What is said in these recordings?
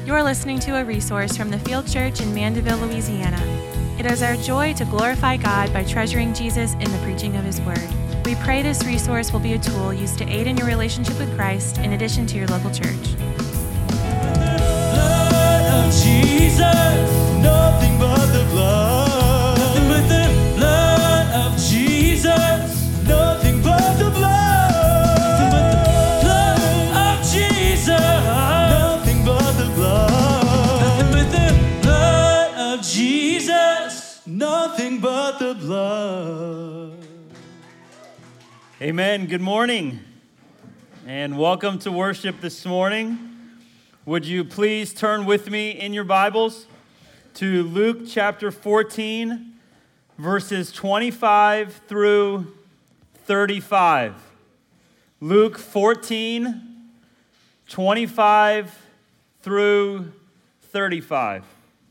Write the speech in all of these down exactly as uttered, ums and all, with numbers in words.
You're listening to a resource from the Field Church in Mandeville, Louisiana. It is our joy to glorify God by treasuring Jesus in the preaching of His Word. We pray this resource will be a tool used to aid in your relationship with Christ in addition to your local church. Blood of Jesus, nothing but the blood. Nothing but the blood of Jesus, nothing but the blood. Nothing but the blood. Amen. Good morning, and welcome to worship this morning. Would you please turn with me in your Bibles to Luke chapter fourteen, verses twenty-five through thirty-five. Luke fourteen, twenty-five through thirty-five.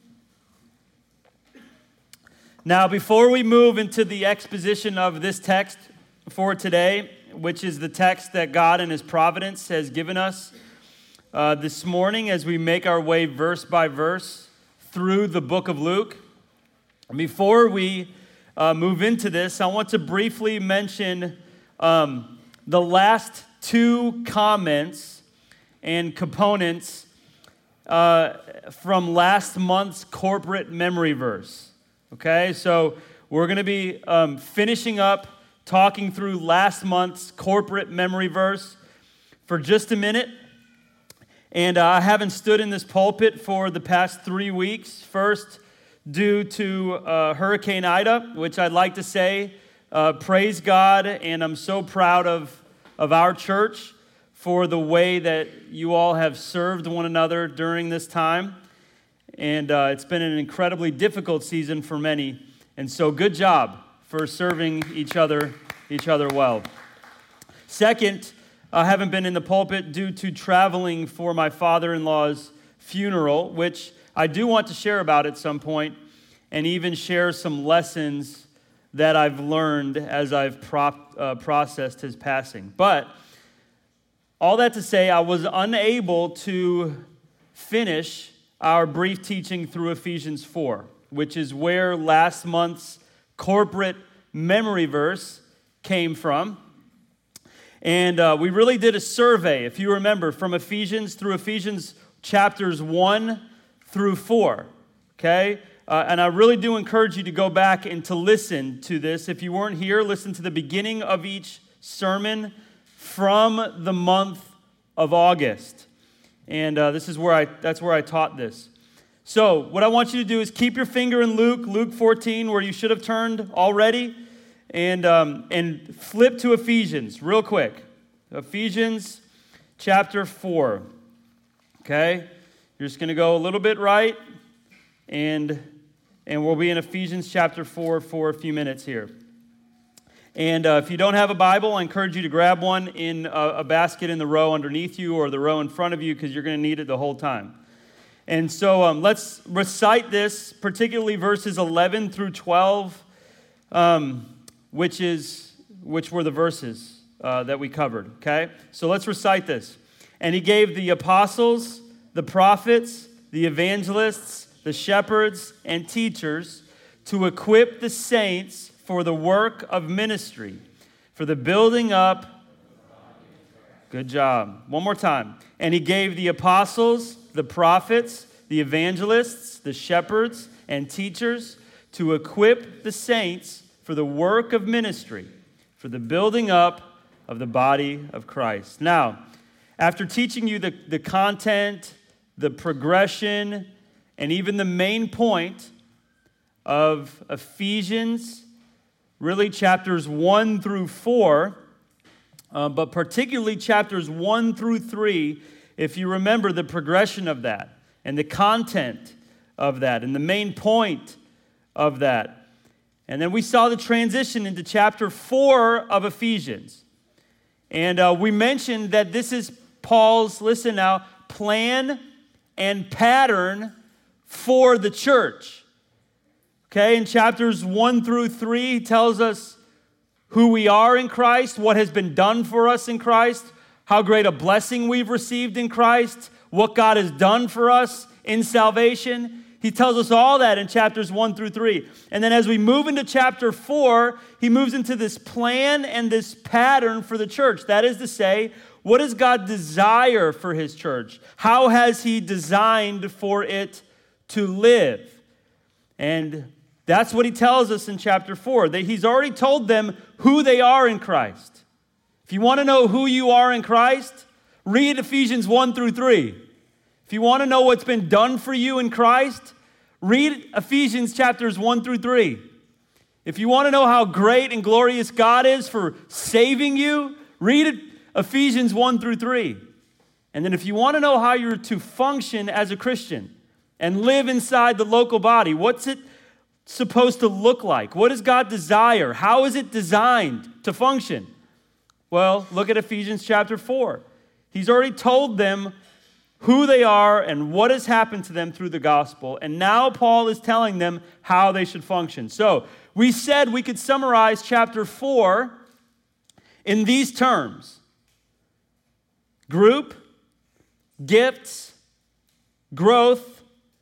Now, before we move into the exposition of this text for today, which is the text that God in His providence has given us uh, this morning as we make our way verse by verse through the book of Luke, before we uh, move into this, I want to briefly mention um, the last two comments and components uh, from last month's corporate memory verse. Okay, so we're going to be um, finishing up talking through last month's corporate memory verse for just a minute. And uh, I haven't stood in this pulpit for the past three weeks. First, due to uh, Hurricane Ida, which I'd like to say, uh, praise God, and I'm so proud of, of our church for the way that you all have served one another during this time. And uh, it's been an incredibly difficult season for many. And so good job for serving each other each other well. Second, I haven't been in the pulpit due to traveling for my father-in-law's funeral, which I do want to share about at some point, and even share some lessons that I've learned as I've prop, uh, processed his passing. But all that to say, I was unable to finish our brief teaching through Ephesians four, which is where last month's corporate memory verse came from. And uh, we really did a survey, if you remember, from Ephesians through Ephesians chapters one through four, okay? Uh, and I really do encourage you to go back and to listen to this. If you weren't here, listen to the beginning of each sermon from the month of August. And uh, this is where I, that's where I taught this. So what I want you to do is keep your finger in Luke, Luke fourteen, where you should have turned already, and, um, and flip to Ephesians real quick. Ephesians chapter four, okay? You're just going to go a little bit right, and, and we'll be in Ephesians chapter four for a few minutes here. And uh, if you don't have a Bible, I encourage you to grab one in a, a basket in the row underneath you or the row in front of you, because you're going to need it the whole time. And so um, let's recite this, particularly verses eleven through twelve, um, which is which were the verses uh, that we covered. Okay, so let's recite this. And He gave the apostles, the prophets, the evangelists, the shepherds, and teachers to equip the saints for the work of ministry, for the building up. Good job. One more time. And He gave the apostles, the prophets, the evangelists, the shepherds, and teachers to equip the saints for the work of ministry, for the building up of the body of Christ. Now, after teaching you the, the content, the progression, and even the main point of Ephesians, really chapters one through four, uh, but particularly chapters one through three, if you remember the progression of that and the content of that and the main point of that. And then we saw the transition into chapter four of Ephesians. And uh, we mentioned that this is Paul's, listen now, plan and pattern for the church. Okay, in chapters one through three, he tells us who we are in Christ, what has been done for us in Christ, how great a blessing we've received in Christ, what God has done for us in salvation. He tells us all that in chapters one through three. And then as we move into chapter four, he moves into this plan and this pattern for the church. That is to say, what does God desire for his church? How has he designed for it to live? And that's what he tells us in chapter four. That he's already told them who they are in Christ. If you want to know who you are in Christ, read Ephesians one through three. If you want to know what's been done for you in Christ, read Ephesians chapters one through three. If you want to know how great and glorious God is for saving you, read Ephesians one through three. And then if you want to know how you're to function as a Christian and live inside the local body, what's it supposed to look like? What does God desire? How is it designed to function? Well, look at Ephesians chapter four. He's already told them who they are and what has happened to them through the gospel. And now Paul is telling them how they should function. So we said we could summarize chapter four in these terms: group, gifts, growth,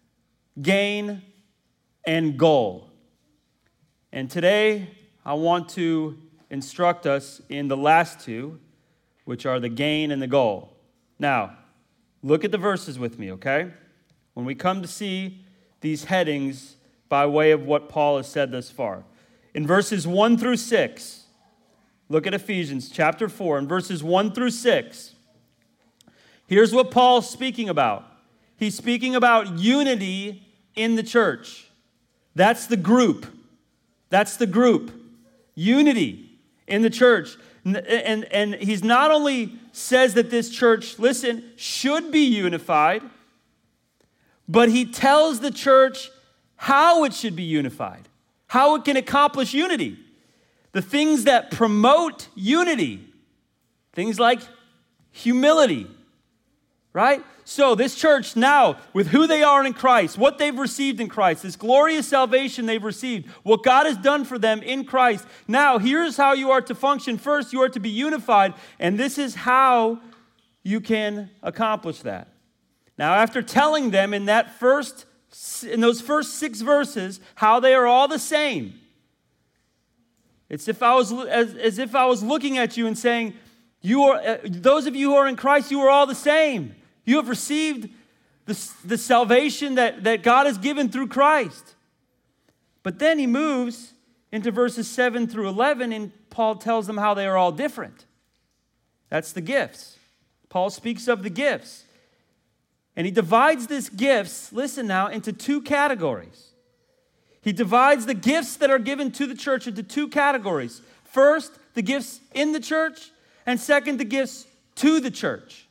gain, and goal. And today I want to instruct us in the last two, which are the gain and the goal. Now, look at the verses with me, okay? When we come to see these headings by way of what Paul has said thus far. In verses one through six, look at Ephesians chapter four, in verses one through six. Here's what Paul's speaking about. He's speaking about unity in the church. That's the group. That's the group. Unity in the church. And, and, and he's not only says that this church, listen, should be unified, but he tells the church how it should be unified, how it can accomplish unity. The things that promote unity, things like humility, right? So this church now, with who they are in Christ, what they've received in Christ, this glorious salvation they've received, what God has done for them in Christ, now here's how you are to function. First, you are to be unified, and this is how you can accomplish that. Now, after telling them in that first, in those first six verses, how they are all the same, it's if I was as, as if I was looking at you and saying, "You are uh, those of you who are in Christ, you are all the same. You have received the, the salvation that, that God has given through Christ." But then he moves into verses seven through eleven, and Paul tells them how they are all different. That's the gifts. Paul speaks of the gifts. And he divides these gifts, listen now, into two categories. He divides the gifts that are given to the church into two categories. First, the gifts in the church, and second, the gifts to the church.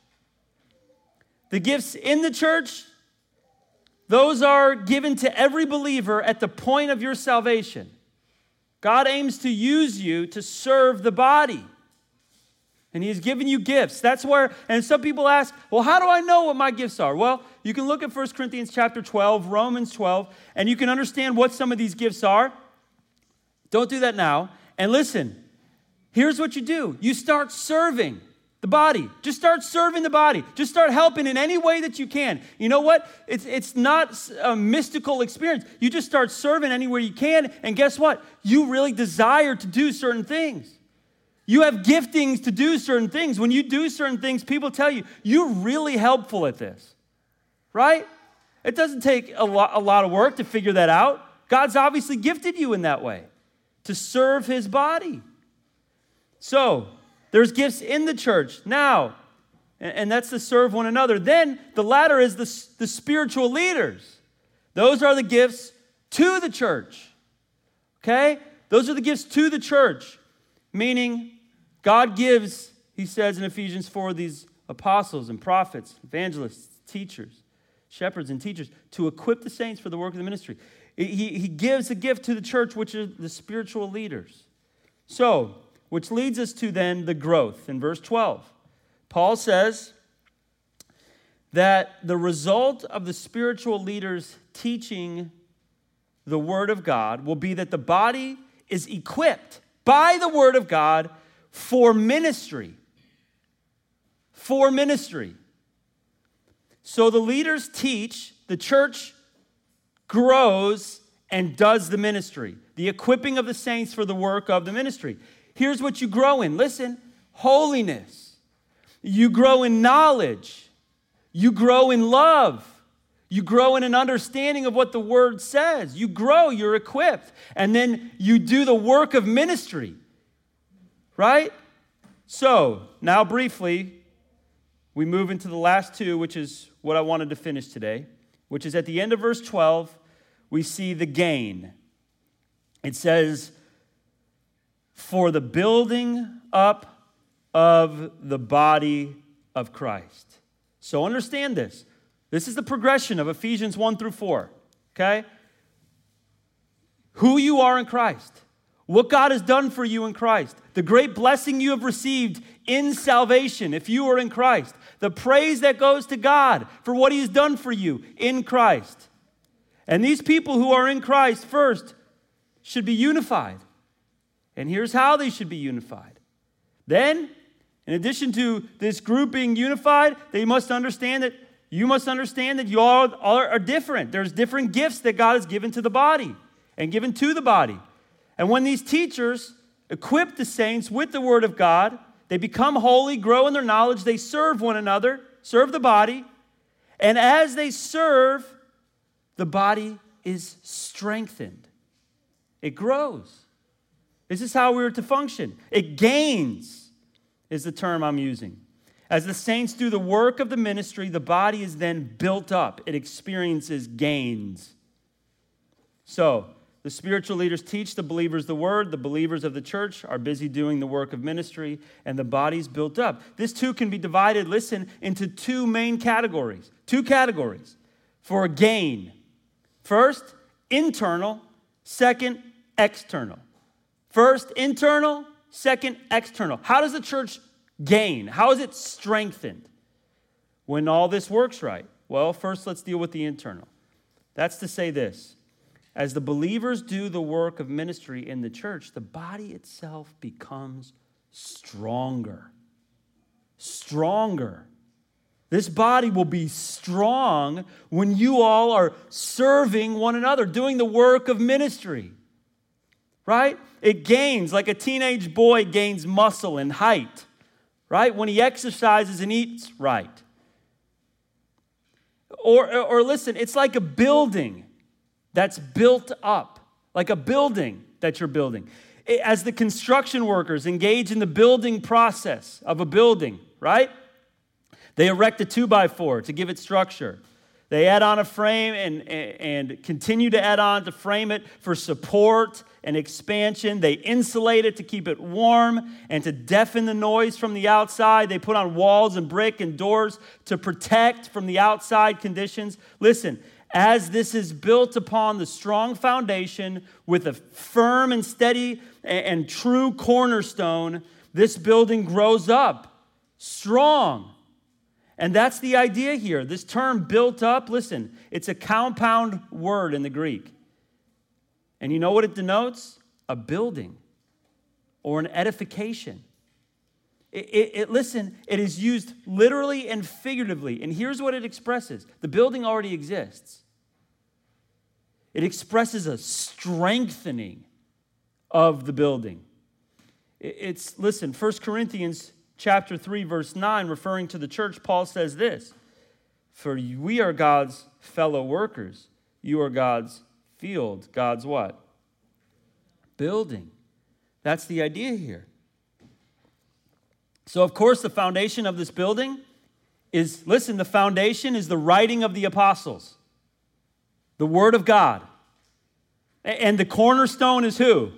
The gifts in the church, those are given to every believer at the point of your salvation. God aims to use you to serve the body. And he has given you gifts. That's where, and some people ask, well, how do I know what my gifts are? Well, you can look at First Corinthians chapter twelve, Romans twelve, and you can understand what some of these gifts are. Don't do that now. And listen, here's what you do. You start serving the body. Just start serving the body. Just start helping in any way that you can. You know what? It's, it's not a mystical experience. You just start serving anywhere you can, and guess what? You really desire to do certain things. You have giftings to do certain things. When you do certain things, people tell you, you're really helpful at this, right? It doesn't take a lot, a lot of work to figure that out. God's obviously gifted you in that way, to serve his body. So, there's gifts in the church now, and that's to serve one another. Then, the latter is the, the spiritual leaders. Those are the gifts to the church, okay? Those are the gifts to the church, meaning God gives, he says in Ephesians four, these apostles and prophets, evangelists, teachers, shepherds and teachers to equip the saints for the work of the ministry. He, he gives a gift to the church, which are the spiritual leaders. So, which leads us to then the growth in verse twelve. Paul says that the result of the spiritual leaders teaching the word of God will be that the body is equipped by the word of God for ministry. for ministry. So the leaders teach, the church grows and does the ministry, the equipping of the saints for the work of the ministry. Here's what you grow in. Listen, holiness. You grow in knowledge. You grow in love. You grow in an understanding of what the word says. You grow, you're equipped. And then you do the work of ministry. Right? So, now briefly, we move into the last two, which is what I wanted to finish today, which is at the end of verse twelve, we see the gain. It says, for the building up of the body of Christ. So understand this. This is the progression of Ephesians one through four, okay? Who you are in Christ, what God has done for you in Christ, the great blessing you have received in salvation if you are in Christ, the praise that goes to God for what He's done for you in Christ. And these people who are in Christ first should be unified. And here's how they should be unified. Then, in addition to this group being unified, they must understand that you must understand that you all are different. There's different gifts that God has given to the body and given to the body. And when these teachers equip the saints with the word of God, they become holy, grow in their knowledge, they serve one another, serve the body. And as they serve, the body is strengthened. It grows. This is how we are to function. It gains, is the term I'm using. As the saints do the work of the ministry, the body is then built up. It experiences gains. So, the spiritual leaders teach the believers the word. The believers of the church are busy doing the work of ministry, and the body's built up. This too can be divided, listen, into two main categories. Two categories for gain. First, internal. Second, external. First, internal. Second, external. How does the church gain? How is it strengthened when all this works right? Well, first let's deal with the internal. That's to say this. As the believers do the work of ministry in the church, the body itself becomes stronger. Stronger. This body will be strong when you all are serving one another, doing the work of ministry. Right? It gains, like a teenage boy gains muscle and height. Right? When he exercises and eats right. Or, or, or listen, it's like a building that's built up. Like a building that you're building. As the construction workers engage in the building process of a building, right? They erect a two by four to give it structure. They add on a frame and, and continue to add on to frame it for support and expansion. They insulate it to keep it warm and to deafen the noise from the outside. They put on walls and brick and doors to protect from the outside conditions. Listen, as this is built upon the strong foundation with a firm and steady and true cornerstone, this building grows up strong. And that's the idea here. This term built up, listen, it's a compound word in the Greek. And you know what it denotes? A building or an edification. It, it, it, listen, it is used literally and figuratively. And here's what it expresses. The building already exists. It expresses a strengthening of the building. It, it's, listen, First Corinthians chapter three, verse nine, referring to the church, Paul says this, for we are God's fellow workers. You are God's field. God's what? Building. That's the idea here. So, of course, the foundation of this building is, listen, the foundation is the writing of the apostles, the word of God. And the cornerstone is who?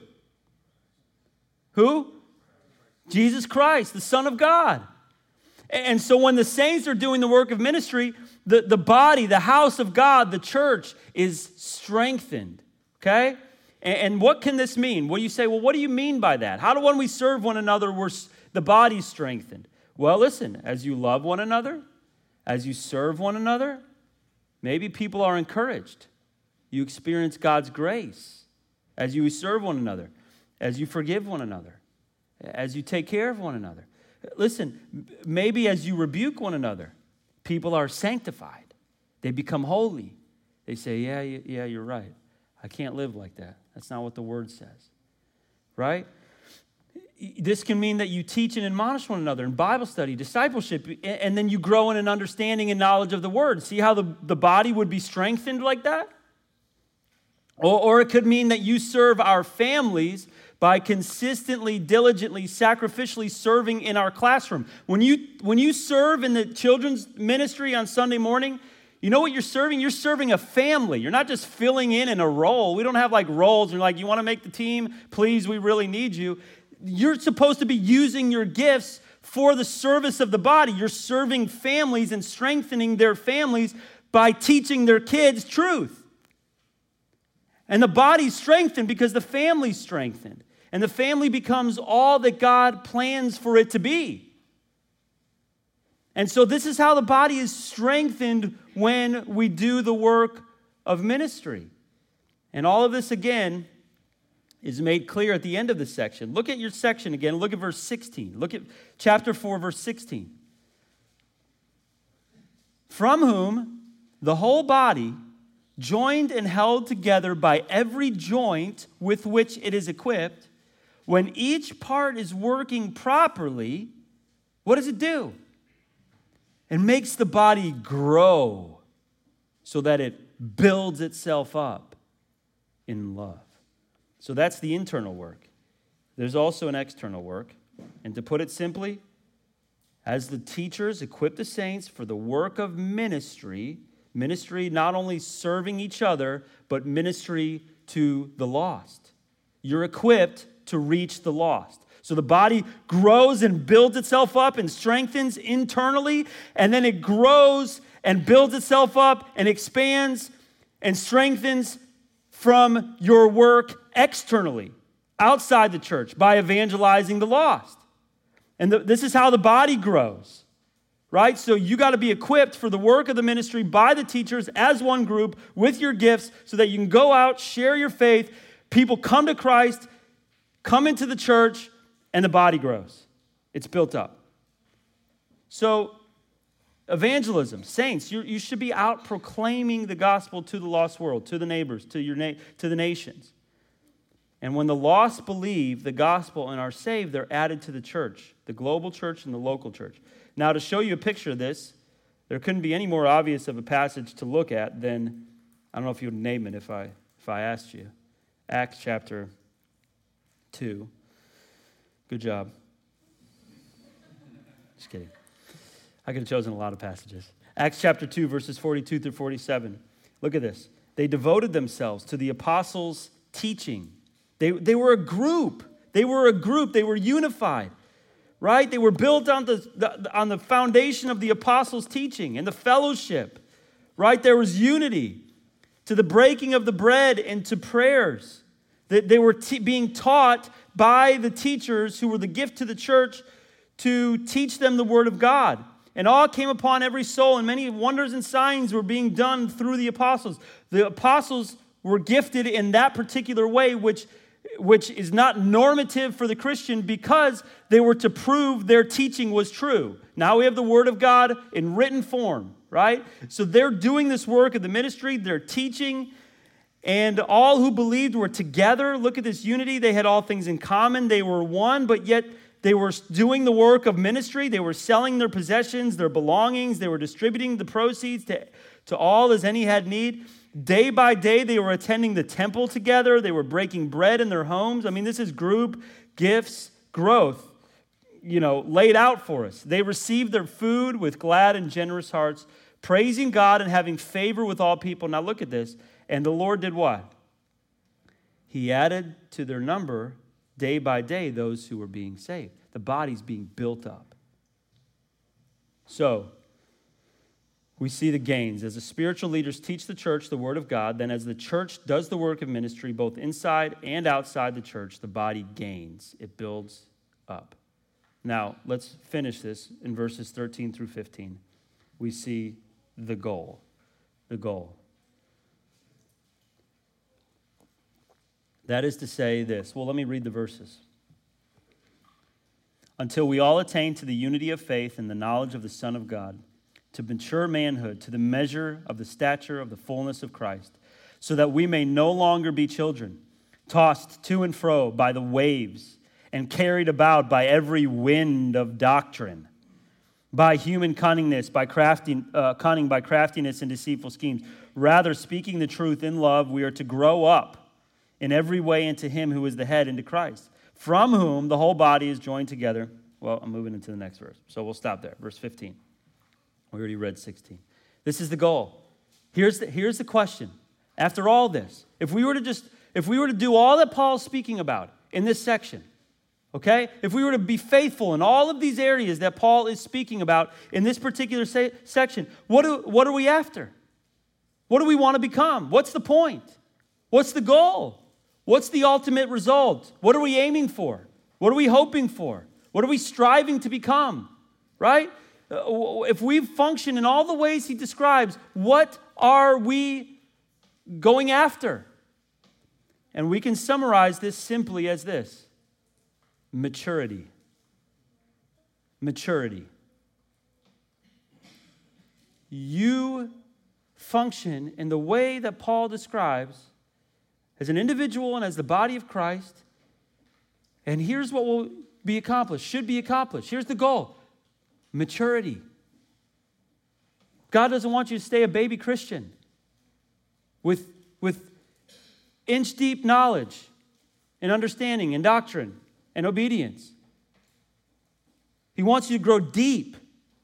Who? Jesus Christ, the Son of God. And so when the saints are doing the work of ministry, the, the body, the house of God, the church is strengthened, okay? And, and what can this mean? Well, you say, well, what do you mean by that? How do when we serve one another, we're, the body's strengthened? Well, listen, as you love one another, as you serve one another, maybe people are encouraged. You experience God's grace as you serve one another, as you forgive one another, as you take care of one another. Listen, maybe as you rebuke one another, people are sanctified. They become holy. They say, yeah, yeah, you're right. I can't live like that. That's not what the word says, right? This can mean that you teach and admonish one another in Bible study, discipleship, and then you grow in an understanding and knowledge of the word. See how the, the body would be strengthened like that? Or, or it could mean that you serve our families by consistently, diligently, sacrificially serving in our classroom. When you, when you serve in the children's ministry on Sunday morning, you know what you're serving? You're serving a family. You're not just filling in in a role. We don't have like roles. You're like, you want to make the team? Please, we really need you. You're supposed to be using your gifts for the service of the body. You're serving families and strengthening their families by teaching their kids truth. And the body's strengthened because the family's strengthened. And the family becomes all that God plans for it to be. And so this is how the body is strengthened when we do the work of ministry. And all of this, again, is made clear at the end of this section. Look at your section again. Look at verse sixteen. Look at chapter four, verse sixteen. From whom the whole body, joined and held together by every joint with which it is equipped, when each part is working properly, what does it do? It makes the body grow so that it builds itself up in love. So that's the internal work. There's also an external work. And to put it simply, as the teachers equip the saints for the work of ministry, ministry not only serving each other, but ministry to the lost. You're equipped to reach the lost. So the body grows and builds itself up and strengthens internally, and then it grows and builds itself up and expands and strengthens from your work externally, outside the church, by evangelizing the lost. And the, this is how the body grows, right? So you got to be equipped for the work of the ministry by the teachers as one group with your gifts so that you can go out, share your faith, people come to Christ, come into the church, and the body grows. It's built up. So evangelism, saints, you, you should be out proclaiming the gospel to the lost world, to the neighbors, to your na- to the nations. And when the lost believe the gospel and are saved, they're added to the church, the global church and the local church. Now, to show you a picture of this, there couldn't be any more obvious of a passage to look at than, I don't know if you would name it if I if I asked you, Acts chapter two. Good job. Just kidding. I could have chosen a lot of passages. Acts chapter two, verses forty-two through forty-seven. Look at this. They devoted themselves to the apostles' teaching. They, they were a group. They were a group. They were unified, right? They were built on the, the, on the foundation of the apostles' teaching and the fellowship, right? There was unity to the breaking of the bread and to prayers. They, they were t- being taught by the teachers who were the gift to the church to teach them the word of God. And all came upon every soul, and many wonders and signs were being done through the apostles. The apostles were gifted in that particular way, which, which is not normative for the Christian because they were to prove their teaching was true. Now we have the word of God in written form, right? So they're doing this work of the ministry, they're teaching, and all who believed were together. Look at this unity. They had all things in common. They were one, but yet they were doing the work of ministry. They were selling their possessions, their belongings. They were distributing the proceeds to, to all as any had need. Day by day, they were attending the temple together. They were breaking bread in their homes. I mean, this is group, gifts, growth, you know, laid out for us. They received their food with glad and generous hearts, praising God and having favor with all people. Now look at this. And the Lord did what? He added to their number day by day those who were being saved. The body's being built up. So, we see the gains. As the spiritual leaders teach the church the word of God, then as the church does the work of ministry, both inside and outside the church, the body gains. It builds up. Now, let's finish this in verses thirteen through fifteen. We see the goal. The goal. That is to say this. Well, let me read the verses. until we all attain to the unity of faith and the knowledge of the Son of God, to mature manhood, to the measure of the stature of the fullness of Christ, so that we may no longer be children, tossed to and fro by the waves and carried about by every wind of doctrine, by human cunningness, by crafty, uh, cunning, by craftiness and deceitful schemes. Rather, speaking the truth in love, we are to grow up in every way into him who is the head, into Christ, from whom the whole body is joined together. Well, I'm moving into the next verse, so we'll stop there. Verse fifteen. We already read sixteen. This is the goal. Here's the, here's the question. After all this, if we were to just, if we were to do all that Paul's speaking about in this section, okay? If we were to be faithful in all of these areas that Paul is speaking about in this particular se- section, what do, what are we after? What do we want to become? What's the point? What's the goal? What's the ultimate result? What are we aiming for? What are we hoping for? What are we striving to become? Right? If we function in all the ways he describes, what are we going after? And we can summarize this simply as this: maturity. Maturity. You function in the way that Paul describes as an individual and as the body of Christ. And here's what will be accomplished, should be accomplished. Here's the goal: maturity. God doesn't want you to stay a baby Christian with, with inch-deep knowledge and understanding and doctrine and obedience. He wants you to grow deep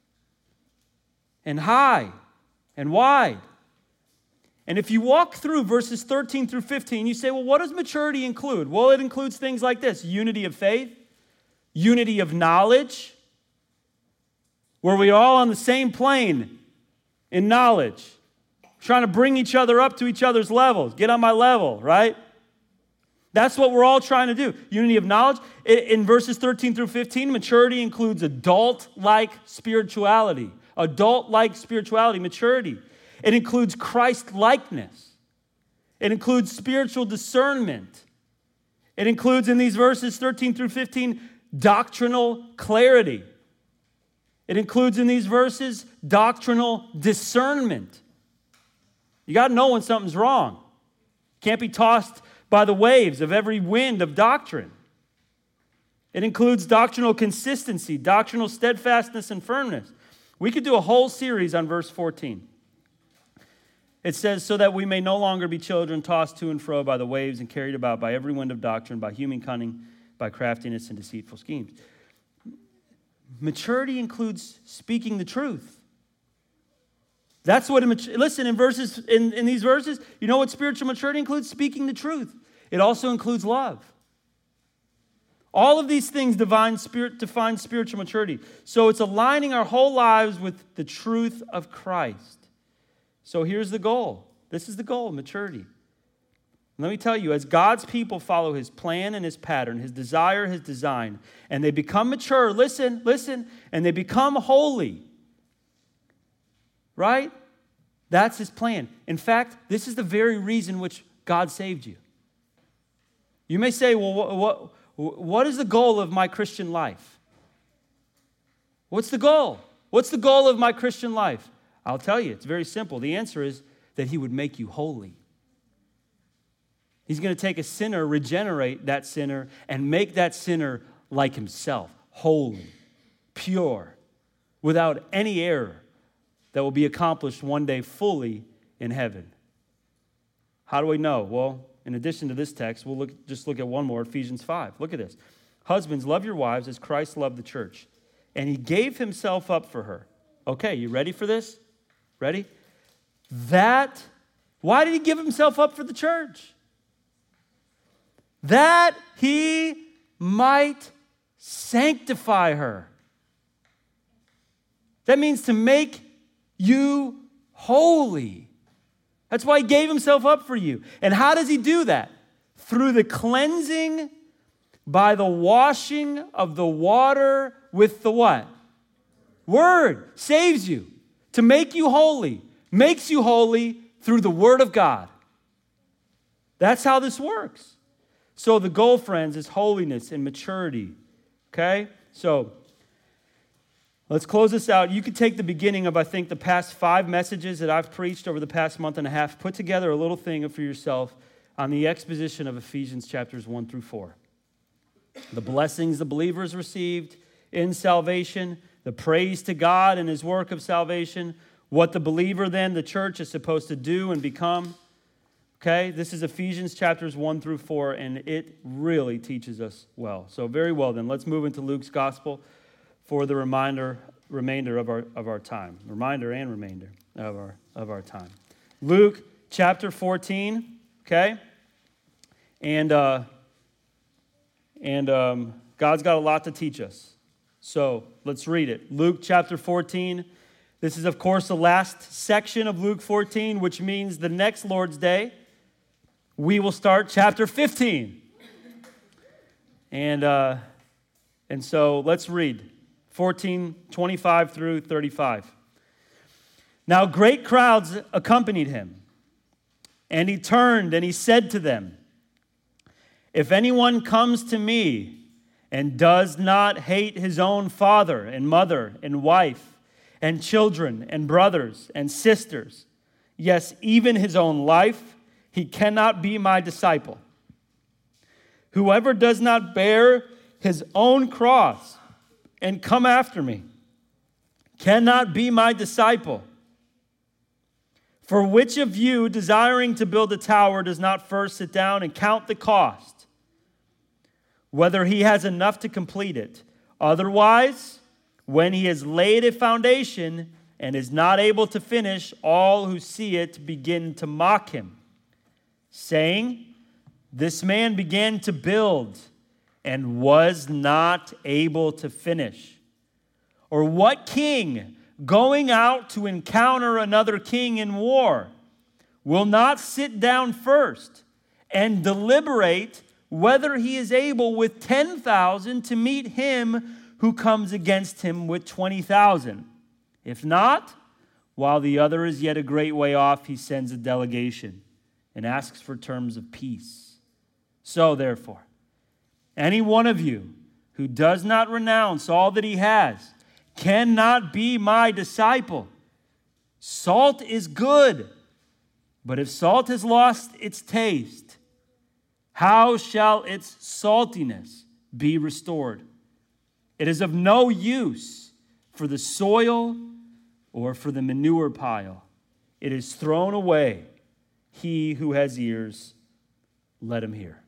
and high and wide. And if you walk through verses thirteen through fifteen, you say, well, what does maturity include? Well, it includes things like this: unity of faith, unity of knowledge, where we're all on the same plane in knowledge, trying to bring each other up to each other's levels. Get on my level, right? That's what we're all trying to do. Unity of knowledge. In verses thirteen through fifteen, maturity includes adult-like spirituality. Adult-like spirituality, maturity. It includes Christ-likeness. It includes spiritual discernment. It includes, in these verses thirteen through fifteen, doctrinal clarity. It includes in these verses doctrinal discernment. You got to know when something's wrong. Can't be tossed by the waves of every wind of doctrine. It includes doctrinal consistency, doctrinal steadfastness and firmness. We could do a whole series on verse fourteen. It says, so that we may no longer be children tossed to and fro by the waves and carried about by every wind of doctrine, by human cunning, by craftiness and deceitful schemes. Maturity includes speaking the truth. That's what, it, listen, in verses, in, in these verses, you know what spiritual maturity includes? Speaking the truth. It also includes love. All of these things define, spirit, define spiritual maturity. So it's aligning our whole lives with the truth of Christ. So here's the goal. This is the goal, maturity. Let me tell you, as God's people follow his plan and his pattern, his desire, his design, and they become mature, listen, listen, and they become holy, right? That's his plan. In fact, this is the very reason which God saved you. You may say, well, what, what, what is the goal of my Christian life? What's the goal? What's the goal of my Christian life? I'll tell you, it's very simple. The answer is that he would make you holy. He's going to take a sinner, regenerate that sinner, and make that sinner like himself, holy, pure, without any error, that will be accomplished one day fully in heaven. How do we know? Well, in addition to this text, we'll look, just look at one more, Ephesians five. Look at this. Husbands, love your wives as Christ loved the church, and he gave himself up for her. Okay, you ready for this? Ready? That, why did he give himself up for the church? That he might sanctify her. That means to make you holy. That's why he gave himself up for you. And how does he do that? Through the cleansing by the washing of the water with the what? Word. Saves you. To make you holy. Makes you holy through the Word of God. That's how this works. So the goal, friends, is holiness and maturity. Okay? So let's close this out. You could take the beginning of, I think, the past five messages that I've preached over the past month and a half, put together a little thing for yourself on the exposition of Ephesians chapters one through four. The blessings the believers received in salvation, the praise to God and his work of salvation, what the believer then, the church, is supposed to do and become. Okay, this is Ephesians chapters one through four, and it really teaches us well. So very well then, let's move into Luke's gospel for the reminder, remainder of our of our time. Reminder and remainder of our of our time. Luke chapter fourteen, okay? And uh, and um, God's got a lot to teach us. So let's read it. Luke chapter fourteen. This is, of course, the last section of Luke fourteen, which means the next Lord's Day, we will start chapter fifteen. And uh, and so let's read fourteen, twenty-five through thirty-five. Now great crowds accompanied him, and he turned and he said to them, "If anyone comes to me and does not hate his own father and mother and wife and children and brothers and sisters, yes, even his own life, he cannot be my disciple. Whoever does not bear his own cross and come after me cannot be my disciple. For which of you, desiring to build a tower, does not first sit down and count the cost, whether he has enough to complete it? Otherwise, when he has laid a foundation and is not able to finish, all who see it begin to mock him, saying, 'This man began to build and was not able to finish.' Or what king, going out to encounter another king in war, will not sit down first and deliberate whether he is able with ten thousand to meet him who comes against him with twenty thousand? If not, while the other is yet a great way off, he sends a delegation and asks for terms of peace. So therefore, any one of you who does not renounce all that he has cannot be my disciple. Salt is good, but if salt has lost its taste, how shall its saltiness be restored? It is of no use for the soil or for the manure pile. It is thrown away. He who has ears, let him hear."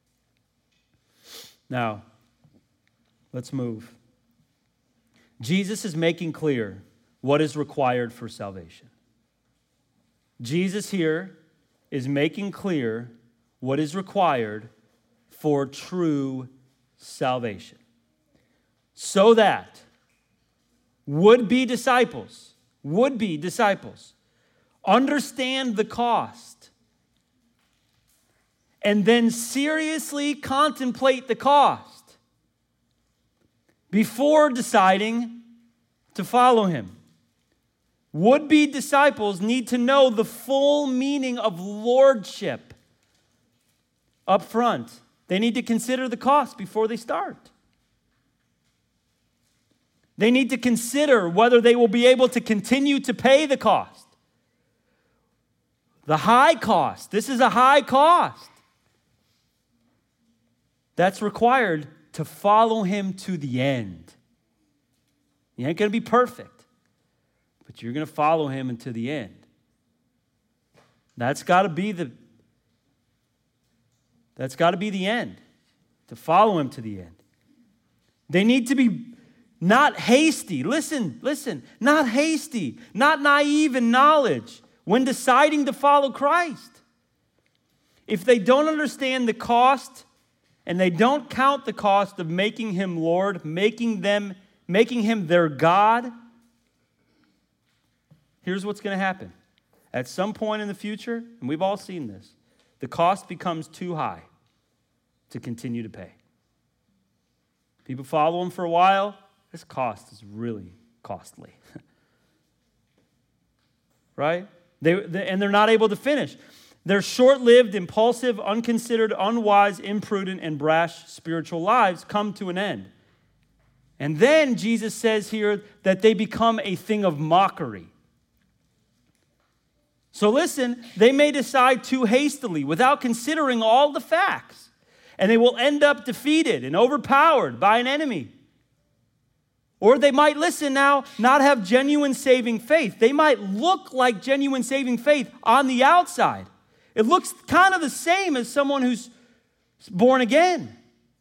Now, let's move. Jesus is making clear what is required for salvation. Jesus here is making clear what is required for true salvation, so that would-be disciples, would-be disciples, understand the cost and then seriously contemplate the cost before deciding to follow him. Would-be disciples need to know the full meaning of lordship up front. They need to consider the cost before they start. They need to consider whether they will be able to continue to pay the cost. The high cost. This is a high cost that's required to follow him to the end. You ain't going to be perfect, but you're going to follow him until the end. That's got to be the That's got to be the end, to follow him to the end. They need to be not hasty. Listen, listen, not hasty, not naive in knowledge when deciding to follow Christ. If they don't understand the cost and they don't count the cost of making him Lord, making them, making him their God, here's what's going to happen. At some point in the future, and we've all seen this, the cost becomes too high to continue to pay. People follow him for a while. This cost is really costly. Right? They, they, and they're not able to finish. Their short-lived, impulsive, unconsidered, unwise, imprudent, and brash spiritual lives come to an end. And then Jesus says here that they become a thing of mockery. So listen, they may decide too hastily without considering all the facts, and they will end up defeated and overpowered by an enemy. Or they might, listen now, not have genuine saving faith. They might look like genuine saving faith on the outside. It looks kind of the same as someone who's born again,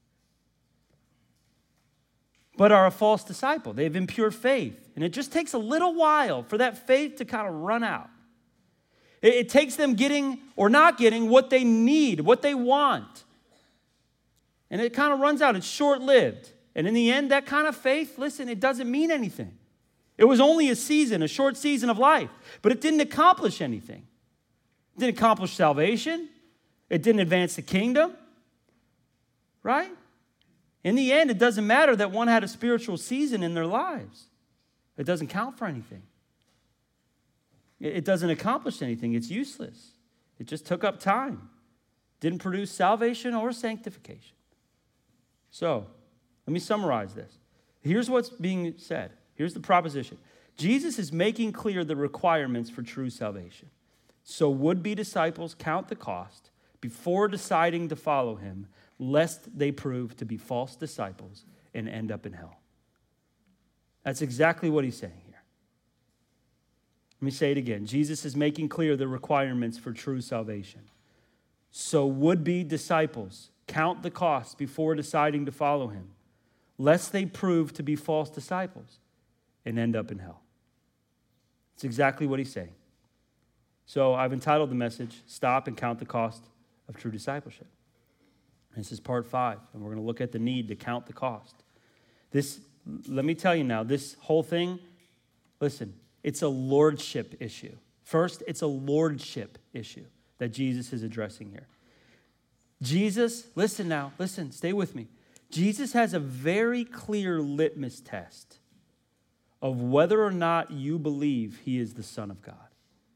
but are a false disciple. They have impure faith. And it just takes a little while for that faith to kind of run out. It, it takes them getting or not getting what they need, what they want. And it kind of runs out. It's short-lived. And in the end, that kind of faith, listen, it doesn't mean anything. It was only a season, a short season of life, but it didn't accomplish anything. It didn't accomplish salvation. It didn't advance the kingdom, right? In the end, it doesn't matter that one had a spiritual season in their lives. It doesn't count for anything. It doesn't accomplish anything. It's useless. It just took up time. Didn't produce salvation or sanctification. So, let me summarize this. Here's what's being said. Here's the proposition. Jesus is making clear the requirements for true salvation. So would-be disciples count the cost before deciding to follow him, lest they prove to be false disciples and end up in hell. That's exactly what he's saying here. Let me say it again. Jesus is making clear the requirements for true salvation. So would-be disciples count the cost before deciding to follow him, lest they prove to be false disciples and end up in hell. It's exactly what he's saying. So I've entitled the message, Stop and Count the Cost of True Discipleship. This is part five, and we're going to look at the need to count the cost. This, let me tell you now, this whole thing, listen, it's a lordship issue. First, it's a lordship issue that Jesus is addressing here. Jesus, listen now, listen, stay with me. Jesus has a very clear litmus test of whether or not you believe he is the Son of God.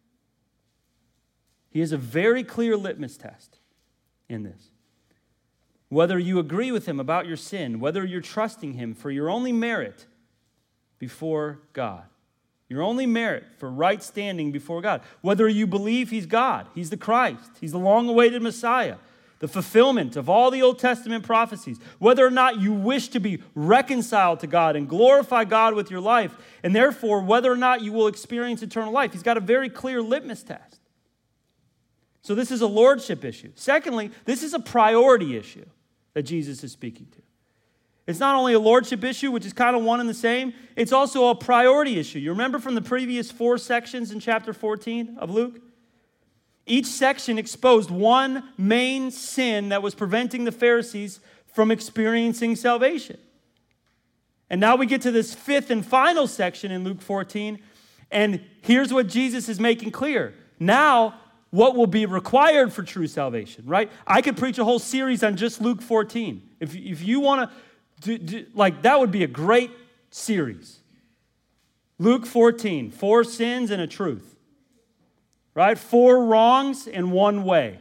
He has a very clear litmus test in this. Whether you agree with him about your sin, whether you're trusting him for your only merit before God, your only merit for right standing before God, whether you believe he's God, he's the Christ, he's the long-awaited Messiah, the fulfillment of all the Old Testament prophecies, whether or not you wish to be reconciled to God and glorify God with your life, and therefore whether or not you will experience eternal life. He's got a very clear litmus test. So this is a lordship issue. Secondly, this is a priority issue that Jesus is speaking to. It's not only a lordship issue, which is kind of one and the same, it's also a priority issue. You remember from the previous four sections in chapter fourteen of Luke? Each section exposed one main sin that was preventing the Pharisees from experiencing salvation. And now we get to this fifth and final section in Luke fourteen, and here's what Jesus is making clear. Now, what will be required for true salvation, right? I could preach a whole series on just Luke fourteen. If, if you want to, do, do, like, that would be a great series. Luke fourteen, four sins and a truth. Right? Four wrongs and one way.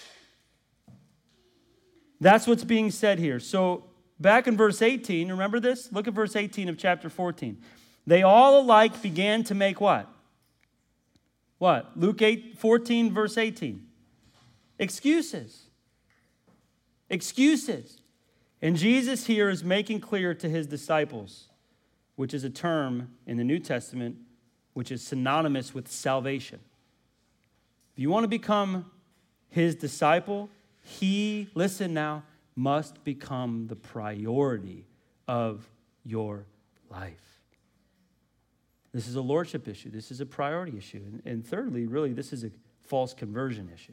That's what's being said here. So back in verse eighteen, remember this? Look at verse eighteen of chapter fourteen. They all alike began to make what? What? Luke eight, fourteen, verse eighteen. Excuses. Excuses. And Jesus here is making clear to his disciples, which is a term in the New Testament, which is synonymous with salvation. If you want to become his disciple, he, listen now, must become the priority of your life. This is a lordship issue. This is a priority issue. And, and thirdly, really, this is a false conversion issue.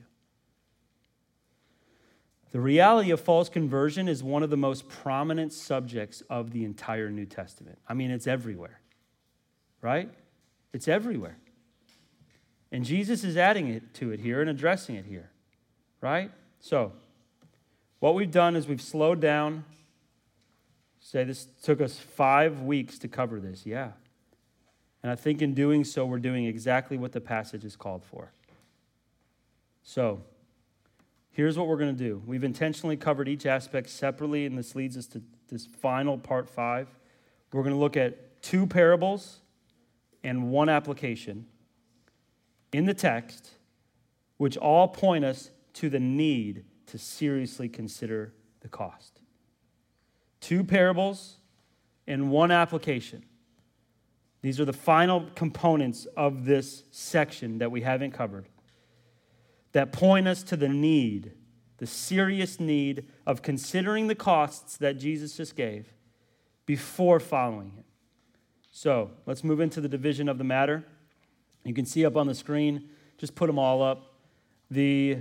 The reality of false conversion is one of the most prominent subjects of the entire New Testament. I mean, it's everywhere, right? It's everywhere. And Jesus is adding it to it here and addressing it here, right? So, what we've done is we've slowed down. Say this took us five weeks to cover this, yeah. And I think in doing so, we're doing exactly what the passage is called for. So, here's what we're going to do. We've intentionally covered each aspect separately, and this leads us to this final part five. We're going to look at two parables and one application in the text, which all point us to the need to seriously consider the cost. Two parables and one application. These are the final components of this section that we haven't covered that point us to the need, the serious need of considering the costs that Jesus just gave before following him. So let's move into the division of the matter. You can see up on the screen, just put them all up. The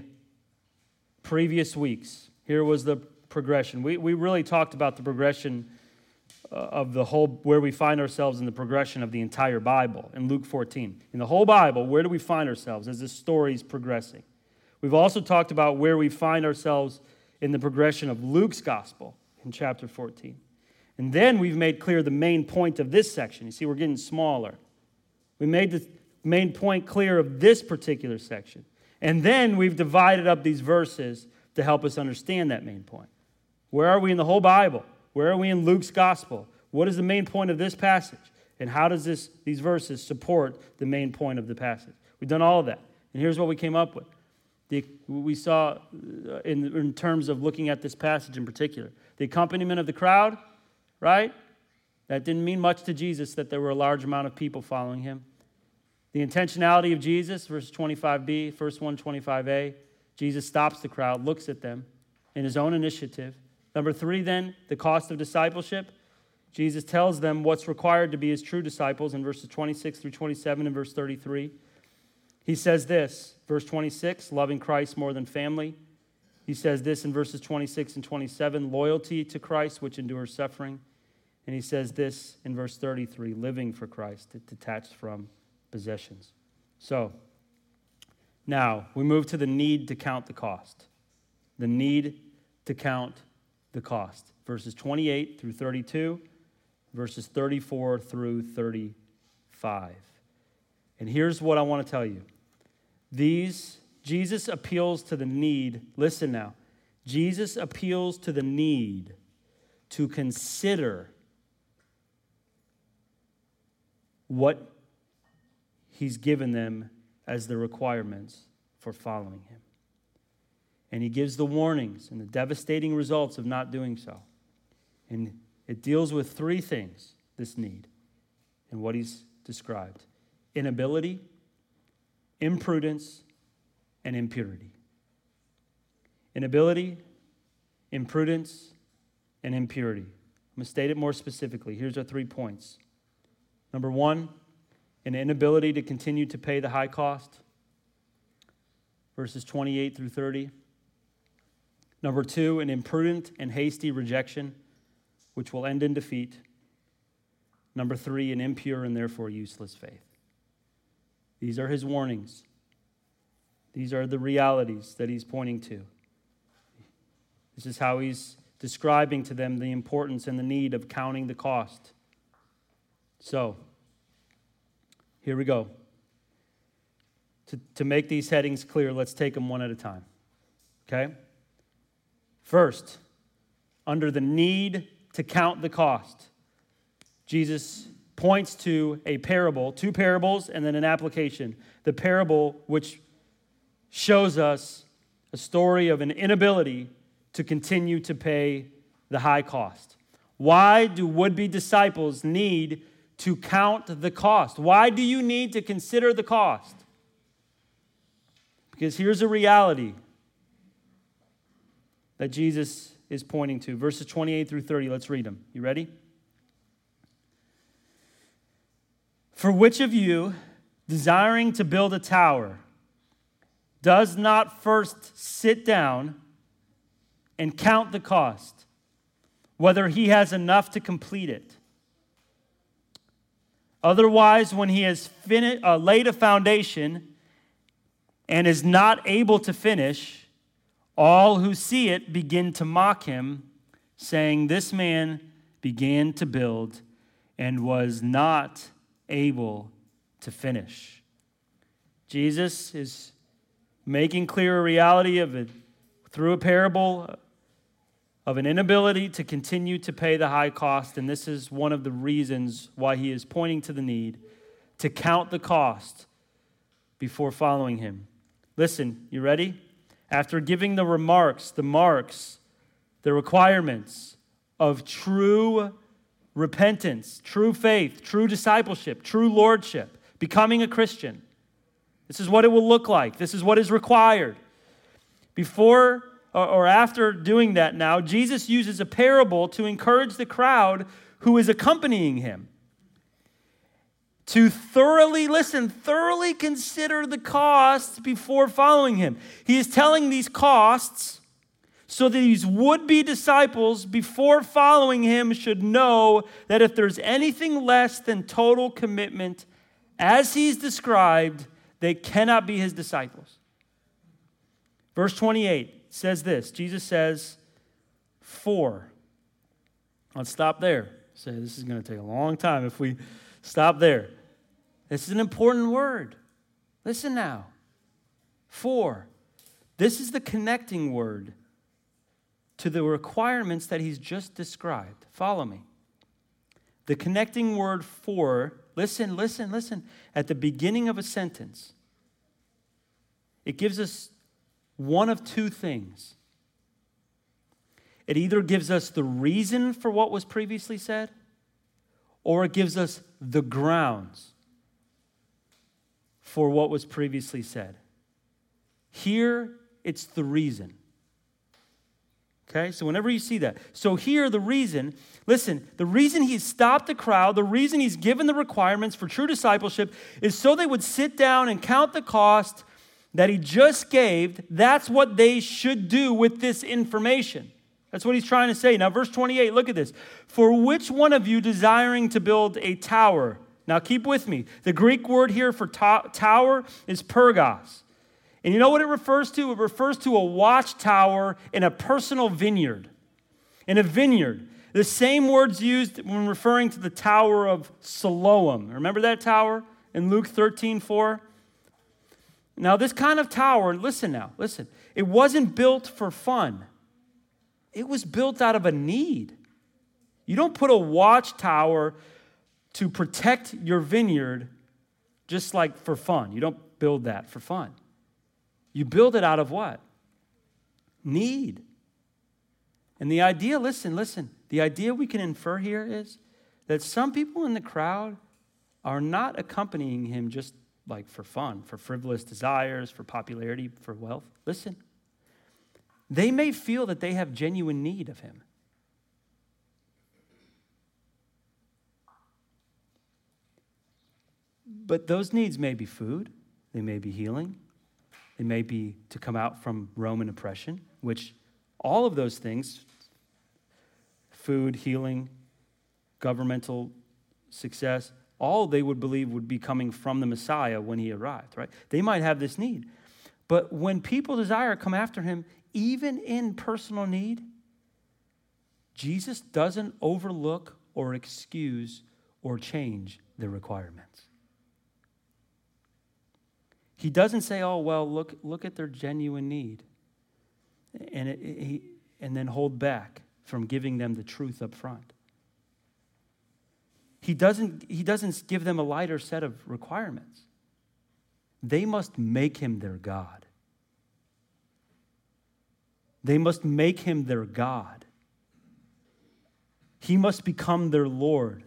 previous weeks, here was the progression. We, we really talked about the progression uh, of the whole, where we find ourselves in the progression of the entire Bible in Luke fourteen. In the whole Bible, where do we find ourselves as this story is progressing? We've also talked about where we find ourselves in the progression of Luke's gospel in chapter fourteen. And then we've made clear the main point of this section. You see, we're getting smaller. We made the main point clear of this particular section. And then we've divided up these verses to help us understand that main point. Where are we in the whole Bible? Where are we in Luke's gospel? What is the main point of this passage? And how does this these verses support the main point of the passage? We've done all of that. And here's what we came up with. The, we saw in, in terms of looking at this passage in particular. The accompaniment of the crowd, right? That didn't mean much to Jesus that there were a large amount of people following him. The intentionality of Jesus, verse twenty-five b, verse one twenty-five a. Jesus stops the crowd, looks at them in his own initiative. Number three, then, the cost of discipleship. Jesus tells them what's required to be his true disciples in verses twenty-six through twenty-seven and verse thirty-three. He says this, verse twenty-six, loving Christ more than family. He says this in verses twenty-six and twenty-seven, loyalty to Christ, which endures suffering. And he says this in verse thirty-three, living for Christ, detached from possessions. So, now we move to the need to count the cost. The need to count the cost. Verses twenty-eight through thirty-two, verses thirty-four through thirty-five. And here's what I want to tell you. These, Jesus appeals to the need, listen now, Jesus appeals to the need to consider what he's given them as the requirements for following him. And he gives the warnings and the devastating results of not doing so. And it deals with three things, this need, and what he's described. Inability, imprudence, and impurity. Inability, imprudence, and impurity. I'm going to state it more specifically. Here's our three points. Number one, an inability to continue to pay the high cost. Verses twenty-eight through thirty. Number two, an imprudent and hasty rejection, which will end in defeat. Number three, an impure and therefore useless faith. These are his warnings. These are the realities that he's pointing to. This is how he's describing to them the importance and the need of counting the cost. So, here we go. To, to make these headings clear, let's take them one at a time. Okay? First, under the need to count the cost, Jesus points to a parable, two parables, and then an application. The parable which shows us a story of an inability to continue to pay the high cost. Why do would-be disciples need to count the cost? Why do you need to consider the cost? Because here's a reality that Jesus is pointing to. Verses twenty-eight through thirty, let's read them. You ready? For which of you, desiring to build a tower, does not first sit down and count the cost, whether he has enough to complete it? Otherwise, when he has fin- uh, laid a foundation and is not able to finish, all who see it begin to mock him, saying, "This man began to build and was not able to finish." Jesus is making clear a reality of it through a parable of an inability to continue to pay the high cost, and this is one of the reasons why he is pointing to the need to count the cost before following him. Listen, you ready? After giving the remarks, the marks, the requirements of true repentance, true faith, true discipleship, true lordship, becoming a Christian. This is what it will look like. This is what is required. Before or after doing that now, Jesus uses a parable to encourage the crowd who is accompanying him to thoroughly, listen, thoroughly consider the costs before following him. He is telling these costs so that these would-be disciples before following him should know that if there's anything less than total commitment, as he's described, they cannot be his disciples. Verse twenty-eight says this. Jesus says, for. Let's stop there. Say, this is going to take a long time if we stop there. This is an important word. Listen now. For. This is the connecting word to the requirements that he's just described. Follow me. The connecting word for, listen, listen, listen. At the beginning of a sentence, it gives us one of two things. It either gives us the reason for what was previously said, or it gives us the grounds for what was previously said. Here, it's the reason. Okay, so whenever you see that. So here, the reason, listen, the reason he's stopped the crowd, the reason he's given the requirements for true discipleship is so they would sit down and count the cost that he just gave. That's what they should do with this information. That's what he's trying to say. Now, verse twenty-eight, look at this. For which one of you desiring to build a tower? Now, keep with me. The Greek word here for to- tower is pergos. And you know what it refers to? It refers to a watchtower in a personal vineyard. In a vineyard. The same word's used when referring to the Tower of Siloam. Remember that tower in Luke thirteen four? Now, this kind of tower, listen now, listen. It wasn't built for fun. It was built out of a need. You don't put a watchtower to protect your vineyard just like for fun. You don't build that for fun. You build it out of what? Need. And the idea, listen, listen, the idea we can infer here is that some people in the crowd are not accompanying him just like for fun, for frivolous desires, for popularity, for wealth. Listen, they may feel that they have genuine need of him. But those needs may be food, they may be healing, they may be to come out from Roman oppression, which all of those things, food, healing, governmental success, all they would believe would be coming from the Messiah when he arrived, right? They might have this need. But when people desire come after him, even in personal need, Jesus doesn't overlook or excuse or change the requirements. He doesn't say, oh, well, look, look at their genuine need, and, it, it, he, and then hold back from giving them the truth up front. He doesn't, he doesn't give them a lighter set of requirements. They must make him their God. They must make him their God. He must become their Lord.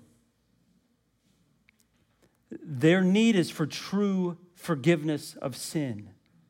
Their need is for true forgiveness of sin.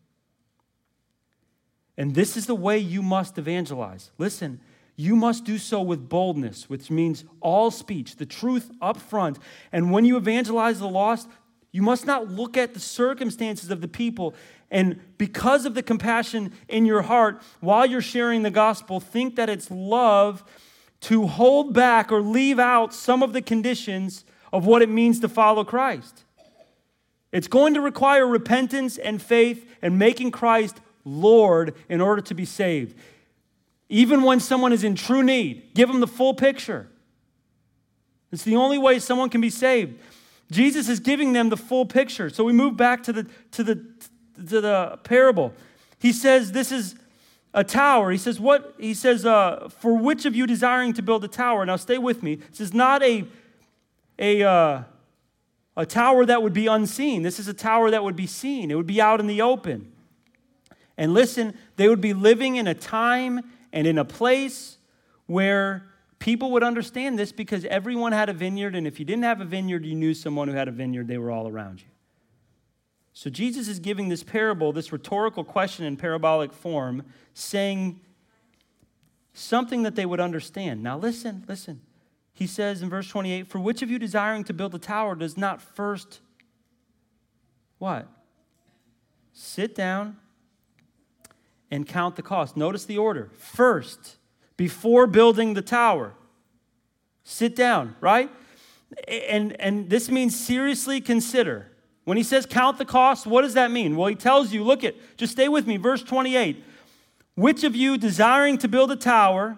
And this is the way you must evangelize. Listen, you must do so with boldness, which means all speech, the truth up front. And when you evangelize the lost, you must not look at the circumstances of the people and because of the compassion in your heart, while you're sharing the gospel, think that it's love to hold back or leave out some of the conditions of what it means to follow Christ. It's going to require repentance and faith and making Christ Lord in order to be saved. Even when someone is in true need, give them the full picture. It's the only way someone can be saved. Jesus is giving them the full picture. So we move back to the to the to the parable. He says this is a tower. He says, what? He says, uh, for which of you desiring to build a tower? Now stay with me. This is not a, a, uh, a tower that would be unseen. This is a tower that would be seen. It would be out in the open. And listen, they would be living in a time and in a place where people would understand this because everyone had a vineyard, and if you didn't have a vineyard, you knew someone who had a vineyard. They were all around you. So Jesus is giving this parable, this rhetorical question in parabolic form, saying something that they would understand. Now listen, listen. He says in verse twenty-eight, for which of you desiring to build a tower does not first, what? Sit down and count the cost. Notice the order. First, before building the tower, sit down, right? And, and this means seriously consider. When he says count the cost, what does that mean? Well, he tells you, look at, just stay with me, verse twenty-eight. Which of you desiring to build a tower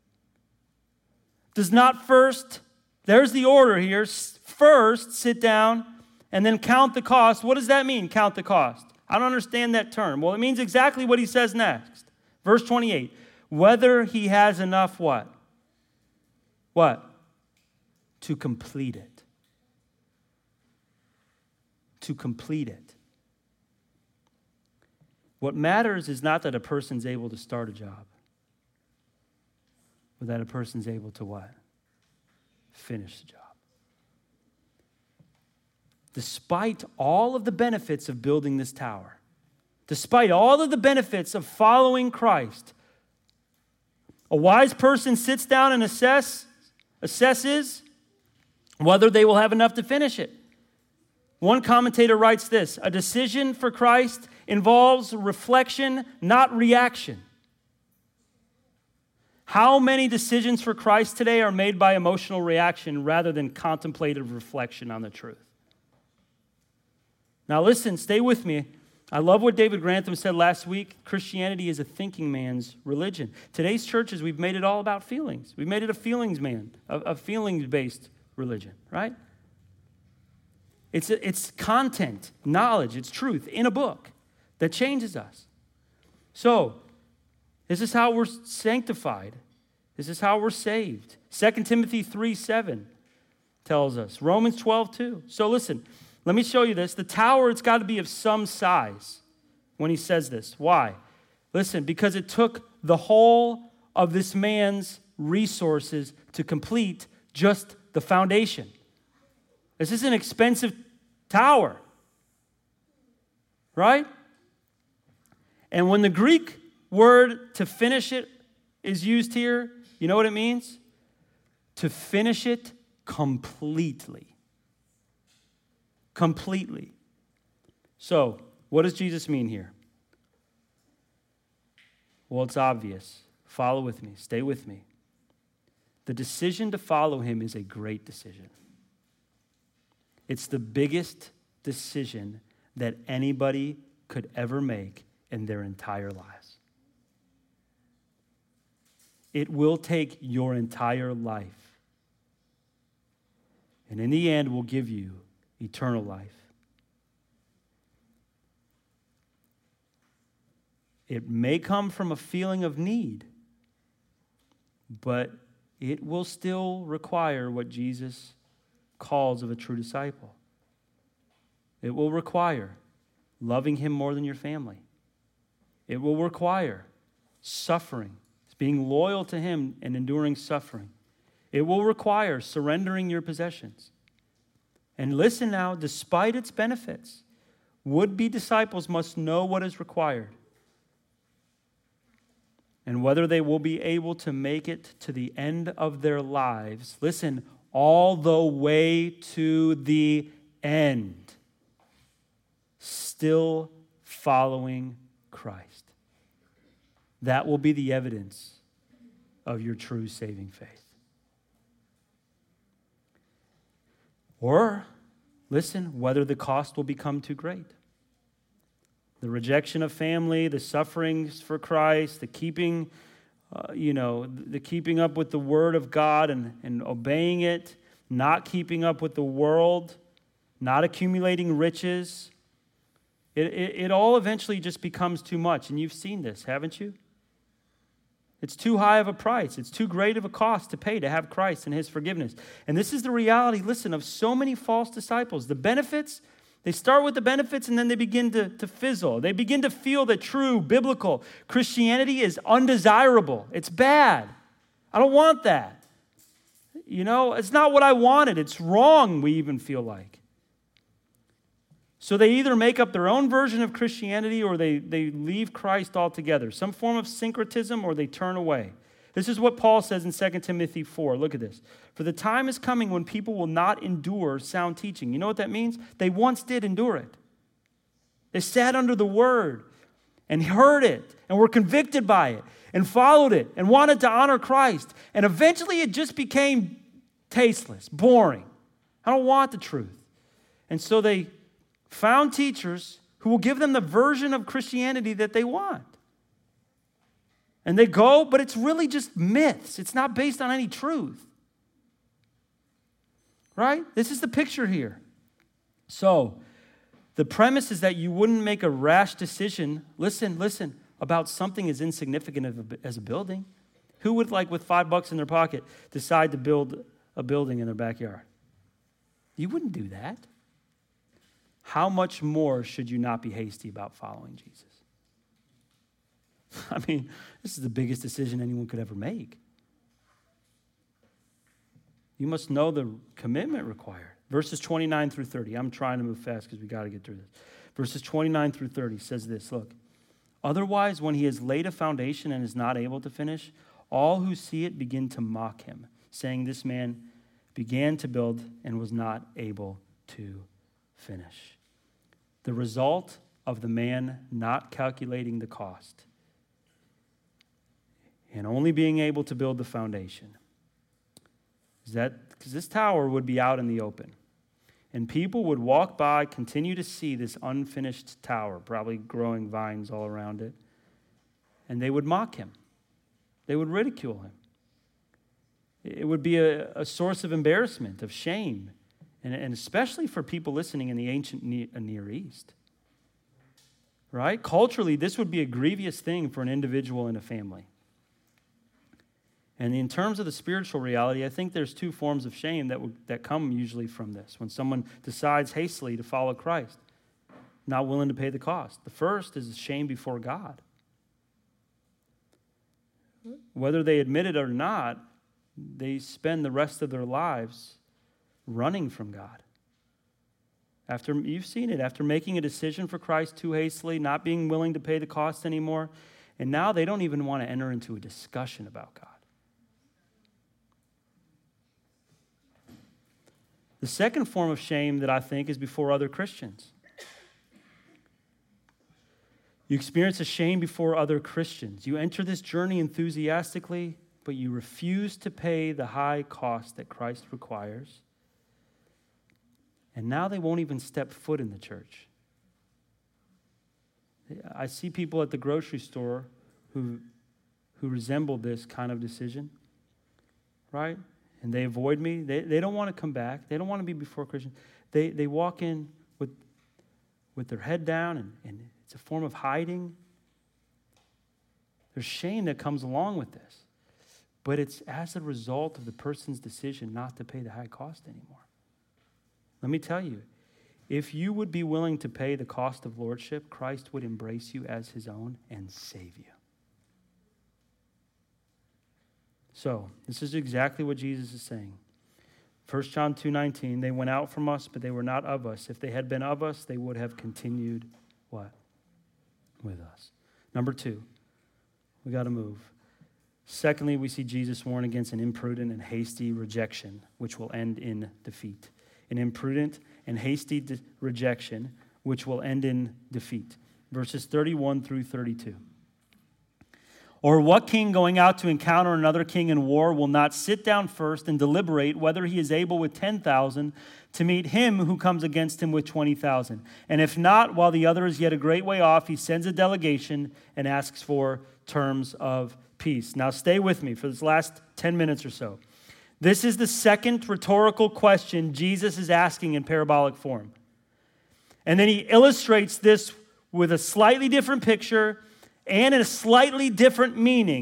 does not first, there's the order here, first sit down and then count the cost. What does that mean, count the cost? I don't understand that term. Well, it means exactly what he says next. Verse twenty-eight, whether he has enough what? What? To complete it. To complete it. What matters is not that a person's able to start a job, but that a person's able to what? Finish the job. Despite all of the benefits of building this tower, despite all of the benefits of following Christ, a wise person sits down and assess, assesses whether they will have enough to finish it. One commentator writes this, a decision for Christ involves reflection, not reaction. How many decisions for Christ today are made by emotional reaction rather than contemplative reflection on the truth? Now listen, stay with me. I love what David Grantham said last week. Christianity is a thinking man's religion. Today's churches, we've made it all about feelings. We've made it a feelings man, a, a feelings-based religion, right? It's, it's content, knowledge, it's truth in a book that changes us. So, this is how we're sanctified. This is how we're saved. Second Timothy three seven tells us. Romans twelve two. So listen, let me show you this. The tower, it's got to be of some size when he says this. Why? Listen, because it took the whole of this man's resources to complete just the foundation. This is an expensive tower, right? And when the Greek word to finish it is used here, you know what it means? To finish it completely. Completely. So, what does Jesus mean here? Well, it's obvious. Follow with me. Stay with me. The decision to follow him is a great decision. It's the biggest decision that anybody could ever make in their entire lives. It will take your entire life. And in the end, will give you eternal life. It may come from a feeling of need, but it will still require what Jesus calls of a true disciple. It will require loving him more than your family. It will require suffering, being loyal to him and enduring suffering. It will require surrendering your possessions. And listen now, despite its benefits, would-be disciples must know what is required and whether they will be able to make it to the end of their lives. Listen, all the way to the end, still following Christ. That will be the evidence of your true saving faith. Or, listen, whether the cost will become too great. The rejection of family, the sufferings for Christ, the keeping, uh, you know, the keeping up with the Word of God and, and obeying it, not keeping up with the world, not accumulating riches. It, it, it all eventually just becomes too much. And you've seen this, haven't you? It's too high of a price. It's too great of a cost to pay to have Christ and his forgiveness. And this is the reality, listen, of so many false disciples. The benefits, they start with the benefits and then they begin to, to fizzle. They begin to feel that true biblical Christianity is undesirable. It's bad. I don't want that. You know, it's not what I wanted. It's wrong, we even feel like. So they either make up their own version of Christianity or they, they leave Christ altogether. Some form of syncretism or they turn away. This is what Paul says in Second Timothy four. Look at this. For the time is coming when people will not endure sound teaching. You know what that means? They once did endure it. They sat under the word and heard it and were convicted by it and followed it and wanted to honor Christ. And eventually it just became tasteless, boring. I don't want the truth. And so they found teachers who will give them the version of Christianity that they want. And they go, but it's really just myths. It's not based on any truth. Right? This is the picture here. So, the premise is that you wouldn't make a rash decision, listen, listen, about something as insignificant as a building. Who would, like, with five bucks in their pocket, decide to build a building in their backyard? You wouldn't do that. How much more should you not be hasty about following Jesus? I mean, this is the biggest decision anyone could ever make. You must know the commitment required. Verses twenty-nine through thirty. I'm trying to move fast because we got to get through this. Verses twenty-nine through thirty says this, look. Otherwise, when he has laid a foundation and is not able to finish, all who see it begin to mock him, saying this man began to build and was not able to finish. The result of the man not calculating the cost and only being able to build the foundation is that, because this tower would be out in the open, and people would walk by, continue to see this unfinished tower, probably growing vines all around it, and they would mock him. They would ridicule him. It would be a, a source of embarrassment, of shame, and, and especially for people listening in the ancient Near East. Right? Culturally, this would be a grievous thing for an individual and a family. And in terms of the spiritual reality, I think there's two forms of shame that would, that come usually from this. When someone decides hastily to follow Christ, not willing to pay the cost. The first is shame before God. Whether they admit it or not, they spend the rest of their lives running from God. After, you've seen it, after making a decision for Christ too hastily, not being willing to pay the cost anymore, and now they don't even want to enter into a discussion about God. The second form of shame that I think is before other Christians. You experience a shame before other Christians. You enter this journey enthusiastically, but you refuse to pay the high cost that Christ requires. And now they won't even step foot in the church. I see people at the grocery store who, who resemble this kind of decision, right? And they avoid me. They, they don't want to come back. They don't want to be before Christians. They, they walk in with, with their head down, and, and it's a form of hiding. There's shame that comes along with this. But it's as a result of the person's decision not to pay the high cost anymore. Let me tell you, if you would be willing to pay the cost of lordship, Christ would embrace you as his own and save you. So, this is exactly what Jesus is saying. First John two nineteen, they went out from us, but they were not of us. If they had been of us, they would have continued what? With us. Number two, we got to move. Secondly, we see Jesus warn against an imprudent and hasty rejection, which will end in defeat. An imprudent and hasty de- rejection, which will end in defeat. Verses thirty-one through thirty-two. Or what king going out to encounter another king in war will not sit down first and deliberate whether he is able with ten thousand to meet him who comes against him with twenty thousand? And if not, while the other is yet a great way off, he sends a delegation and asks for terms of peace. Now stay with me for this last ten minutes or so. This is the second rhetorical question Jesus is asking in parabolic form. And then he illustrates this with a slightly different picture and in a slightly different meaning.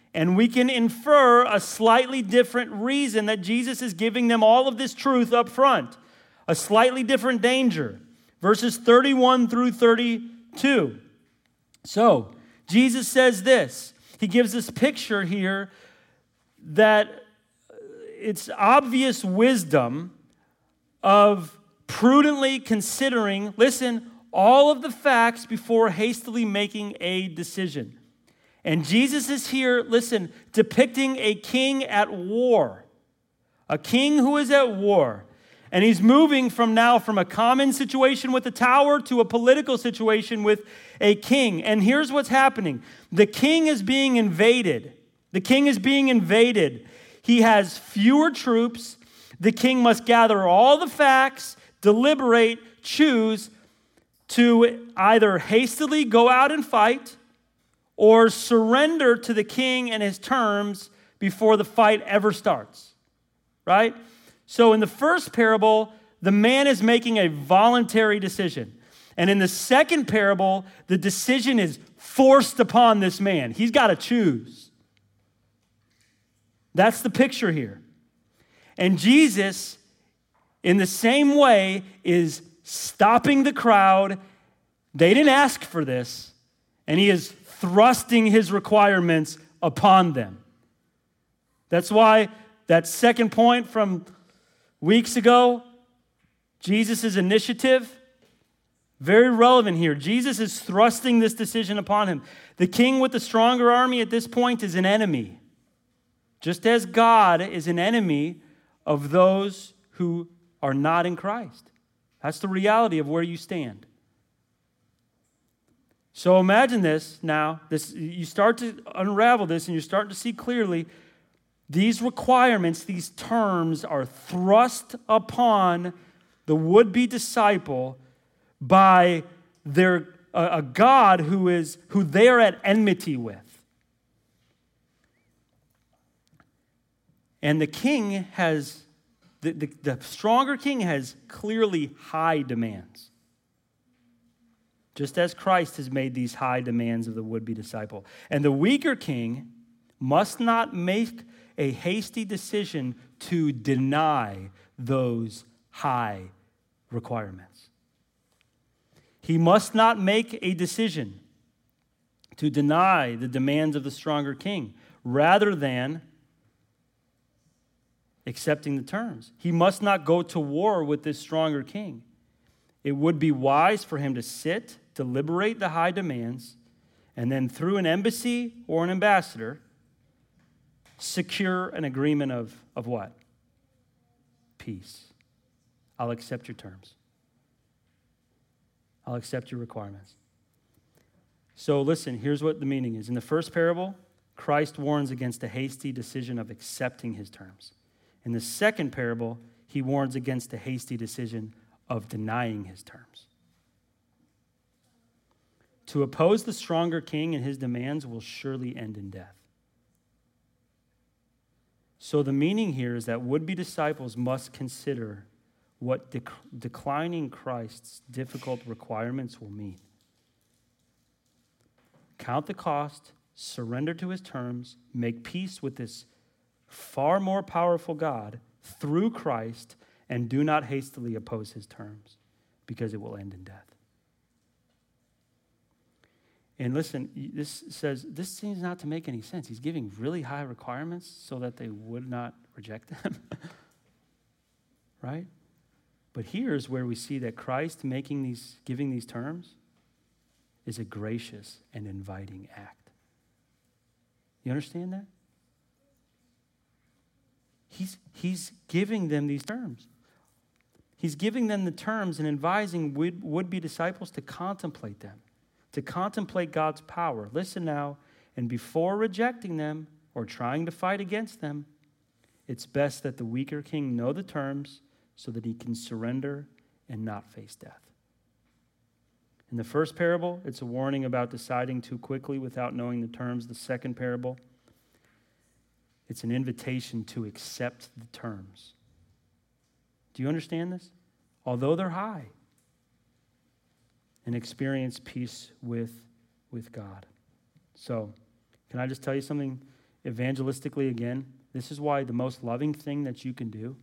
And we can infer a slightly different reason that Jesus is giving them all of this truth up front. A slightly different danger. Verses thirty-one through thirty-two. So, Jesus says this. He gives this picture here that it's obvious wisdom of prudently considering, listen, all of the facts before hastily making a decision. And Jesus is here, listen, depicting a king at war. A king who is at war. And he's moving from now from a common situation with a tower to a political situation with a king. And here's what's happening. The king is being invaded. The king is being invaded. He has fewer troops. The king must gather all the facts, deliberate, choose to either hastily go out and fight or surrender to the king and his terms before the fight ever starts, right? So in the first parable, the man is making a voluntary decision. And in the second parable, the decision is forced upon this man. He's got to choose. That's the picture here. And Jesus, in the same way, is stopping the crowd. They didn't ask for this. And he is thrusting his requirements upon them. That's why that second point from weeks ago, Jesus' initiative, very relevant here. Jesus is thrusting this decision upon him. The king with the stronger army at this point is an enemy. Just as God is an enemy of those who are not in Christ. That's the reality of where you stand. So imagine this now. This, you start to unravel this and you're starting to see clearly these requirements, these terms are thrust upon the would-be disciple by their a, a God who is who they are at enmity with. And the king has, the, the, the stronger king has clearly high demands. Just as Christ has made these high demands of the would-be disciple. And the weaker king must not make a hasty decision to deny those high requirements. He must not make a decision to deny the demands of the stronger king, rather than accepting the terms. He must not go to war with this stronger king. It would be wise for him to sit, deliberate the high demands, and then through an embassy or an ambassador, secure an agreement of, of what? Peace. I'll accept your terms. I'll accept your requirements. So listen, here's what the meaning is. In the first parable, Christ warns against a hasty decision of accepting his terms. In the second parable, he warns against a hasty decision of denying his terms. To oppose the stronger king and his demands will surely end in death. So the meaning here is that would-be disciples must consider what dec- declining Christ's difficult requirements will mean. Count the cost, surrender to his terms, make peace with this far more powerful God through Christ, and do not hastily oppose his terms, because it will end in death. And listen, this says, this seems not to make any sense. He's giving really high requirements so that they would not reject them. Right? But here's where we see that Christ making these, giving these terms is a gracious and inviting act. You understand that? He's, he's giving them these terms. He's giving them the terms and advising would, would-be disciples to contemplate them, to contemplate God's power. Listen now, and before rejecting them or trying to fight against them, it's best that the weaker king know the terms so that he can surrender and not face death. In the first parable, it's a warning about deciding too quickly without knowing the terms. The second parable, it's an invitation to accept the terms. Do you understand this? Although they're high, and experience peace with, with God. So, can I just tell you something? evangelistically again, this is why the most loving thing that you can do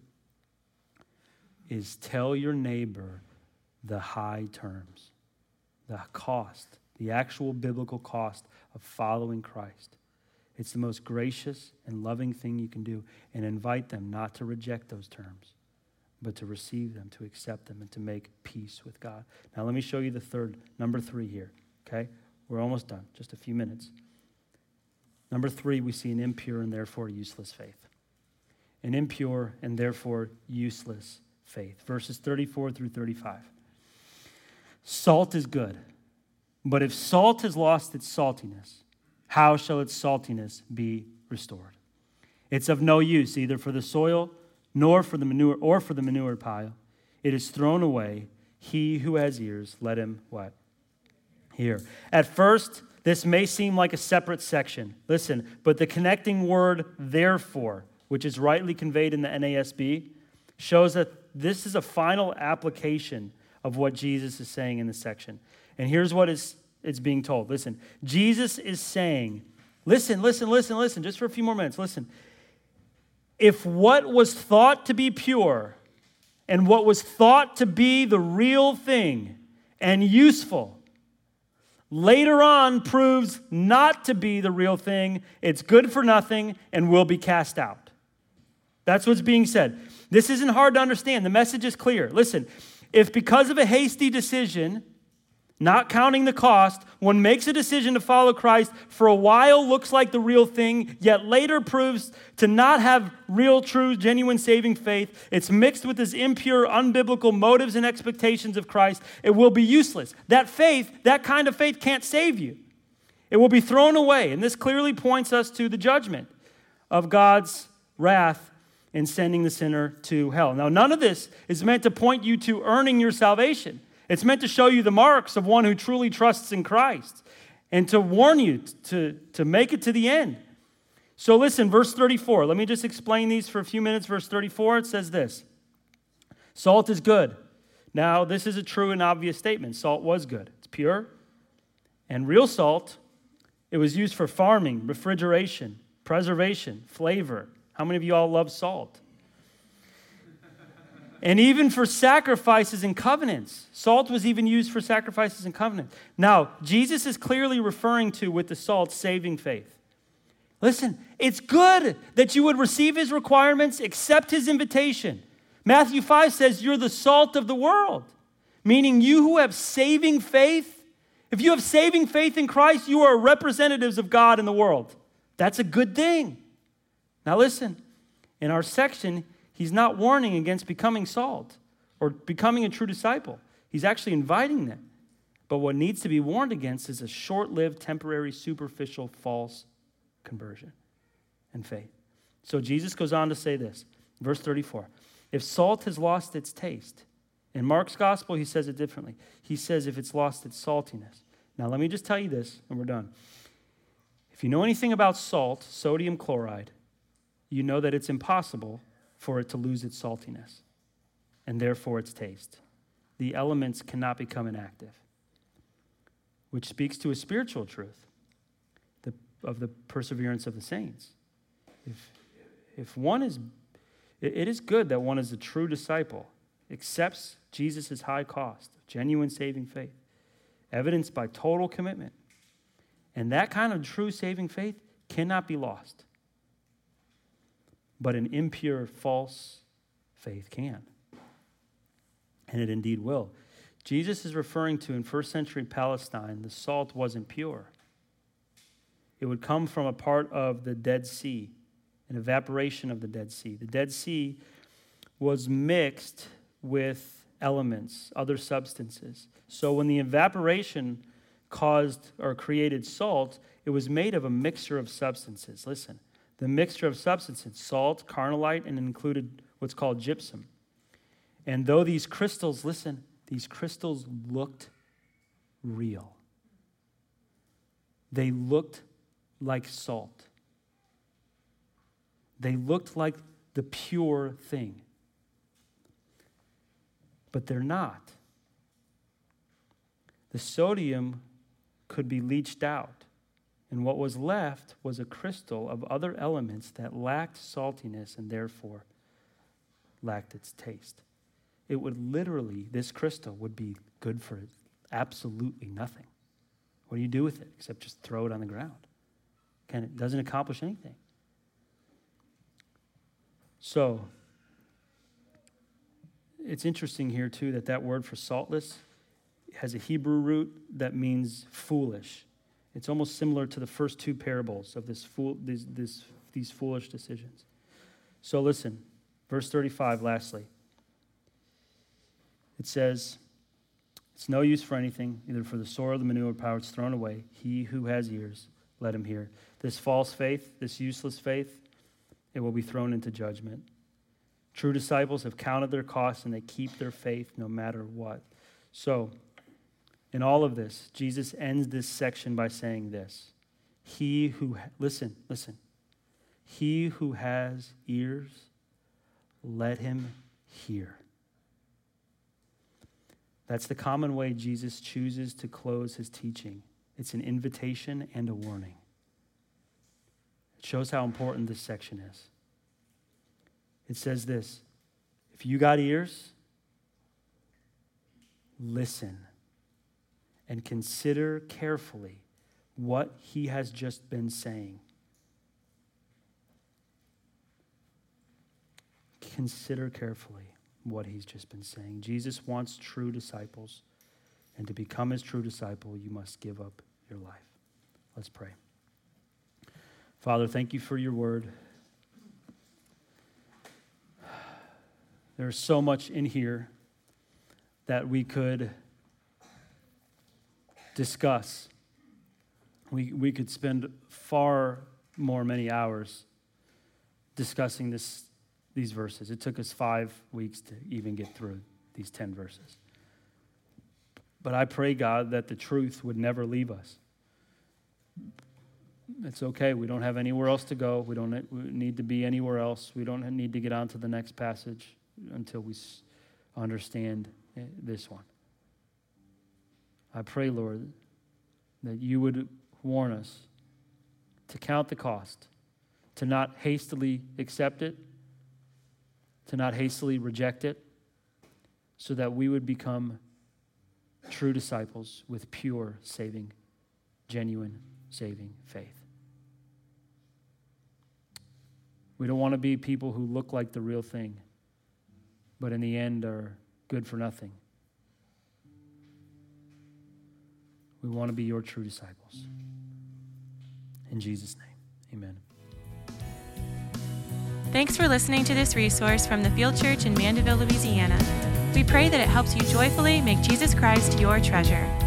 is tell your neighbor the high terms, the cost, the actual biblical cost of following Christ. It's the most gracious and loving thing you can do, and invite them not to reject those terms, but to receive them, to accept them, and to make peace with God. Now let me show you the third, number three here, okay? We're almost done, just a few minutes. Number three, we see an impure and therefore useless faith. An impure and therefore useless faith. Verses thirty-four through thirty-five. Salt is good, but if salt has lost its saltiness, how shall its saltiness be restored? It's of no use either for the soil nor for the manure or for the manure pile. It is thrown away. He who has ears, let him what? Hear. At first, this may seem like a separate section. Listen, but the connecting word therefore, which is rightly conveyed in the N A S B, shows that this is a final application of what Jesus is saying in this section. And here's what is it's being told. Listen, Jesus is saying, listen, listen, listen, listen, just for a few more minutes, listen. If what was thought to be pure and what was thought to be the real thing and useful later on proves not to be the real thing, it's good for nothing and will be cast out. That's what's being said. This isn't hard to understand. The message is clear. Listen, if because of a hasty decision, not counting the cost, one makes a decision to follow Christ, for a while looks like the real thing, yet later proves to not have real, true, genuine saving faith, it's mixed with his impure, unbiblical motives and expectations of Christ, it will be useless. That faith, that kind of faith can't save you. It will be thrown away. And this clearly points us to the judgment of God's wrath in sending the sinner to hell. Now, none of this is meant to point you to earning your salvation. It's meant to show you the marks of one who truly trusts in Christ and to warn you to, to make it to the end. So listen, verse thirty-four. Let me just explain these for a few minutes. Verse thirty-four, it says this. Salt is good. Now, this is a true and obvious statement. Salt was good. It's pure. And real salt, it was used for farming, refrigeration, preservation, flavor. How many of you all love salt? And even for sacrifices and covenants. Salt was even used for sacrifices and covenants. Now, Jesus is clearly referring to, with the salt, saving faith. Listen, it's good that you would receive his requirements, accept his invitation. Matthew five says you're the salt of the world, meaning you who have saving faith, if you have saving faith in Christ, you are representatives of God in the world. That's a good thing. Now listen, in our section, he's not warning against becoming salt or becoming a true disciple. He's actually inviting them. But what needs to be warned against is a short-lived, temporary, superficial, false conversion and faith. So Jesus goes on to say this, verse thirty-four. If salt has lost its taste, in Mark's gospel, he says it differently. He says if it's lost its saltiness. Now, let me just tell you this, and we're done. If you know anything about salt, sodium chloride, you know that it's impossible for it to lose its saltiness and therefore its taste. The elements cannot become inactive, which speaks to a spiritual truth the, of the perseverance of the saints. If, if one is, it, it is good that one is a true disciple, accepts Jesus' high cost, genuine saving faith, evidenced by total commitment. And that kind of true saving faith cannot be lost. But an impure, false faith can. And it indeed will. Jesus is referring to, in first century Palestine, the salt wasn't pure. It would come from a part of the Dead Sea, an evaporation of the Dead Sea. The Dead Sea was mixed with elements, other substances. So when the evaporation caused or created salt, it was made of a mixture of substances. Listen. The mixture of substances, salt, carnallite, and included what's called gypsum. And though these crystals, listen, these crystals looked real. They looked like salt. They looked like the pure thing. But they're not. The sodium could be leached out And what was left was a crystal of other elements that lacked saltiness and therefore lacked its taste. It would literally, this crystal would be good for absolutely nothing. What do you do with it except just throw it on the ground? Can it doesn't accomplish anything. So, it's interesting here too that that word for saltless has a Hebrew root that means foolish. It's almost similar to the first two parables of this fool, these, this, these foolish decisions. So listen, verse thirty-five, lastly. It says, it's no use for anything, either for the soil or the manure power, it's thrown away. He who has ears, let him hear. This false faith, this useless faith, it will be thrown into judgment. True disciples have counted their costs and they keep their faith no matter what. So, in all of this, Jesus ends this section by saying this. He who, ha- listen, listen. He who has ears, let him hear. That's the common way Jesus chooses to close his teaching. It's an invitation and a warning. It shows how important this section is. It says this, if you got ears, listen and consider carefully what he has just been saying. Consider carefully what he's just been saying. Jesus wants true disciples, and to become his true disciple, you must give up your life. Let's pray. Father, thank you for your word. There's so much in here that we could discuss. We we could spend far more many hours discussing this these verses. It took us five weeks to even get through these ten verses. But I pray, God, that the truth would never leave us. It's okay. We don't have anywhere else to go. We don't need to be anywhere else. We don't need to get on to the next passage until we understand this one. I pray, Lord, that you would warn us to count the cost, to not hastily accept it, to not hastily reject it, so that we would become true disciples with pure, saving, genuine, saving faith. We don't want to be people who look like the real thing, but in the end are good for nothing. We want to be your true disciples. In Jesus' name, amen. Thanks for listening to this resource from the Field Church in Mandeville, Louisiana. We pray that it helps you joyfully make Jesus Christ your treasure.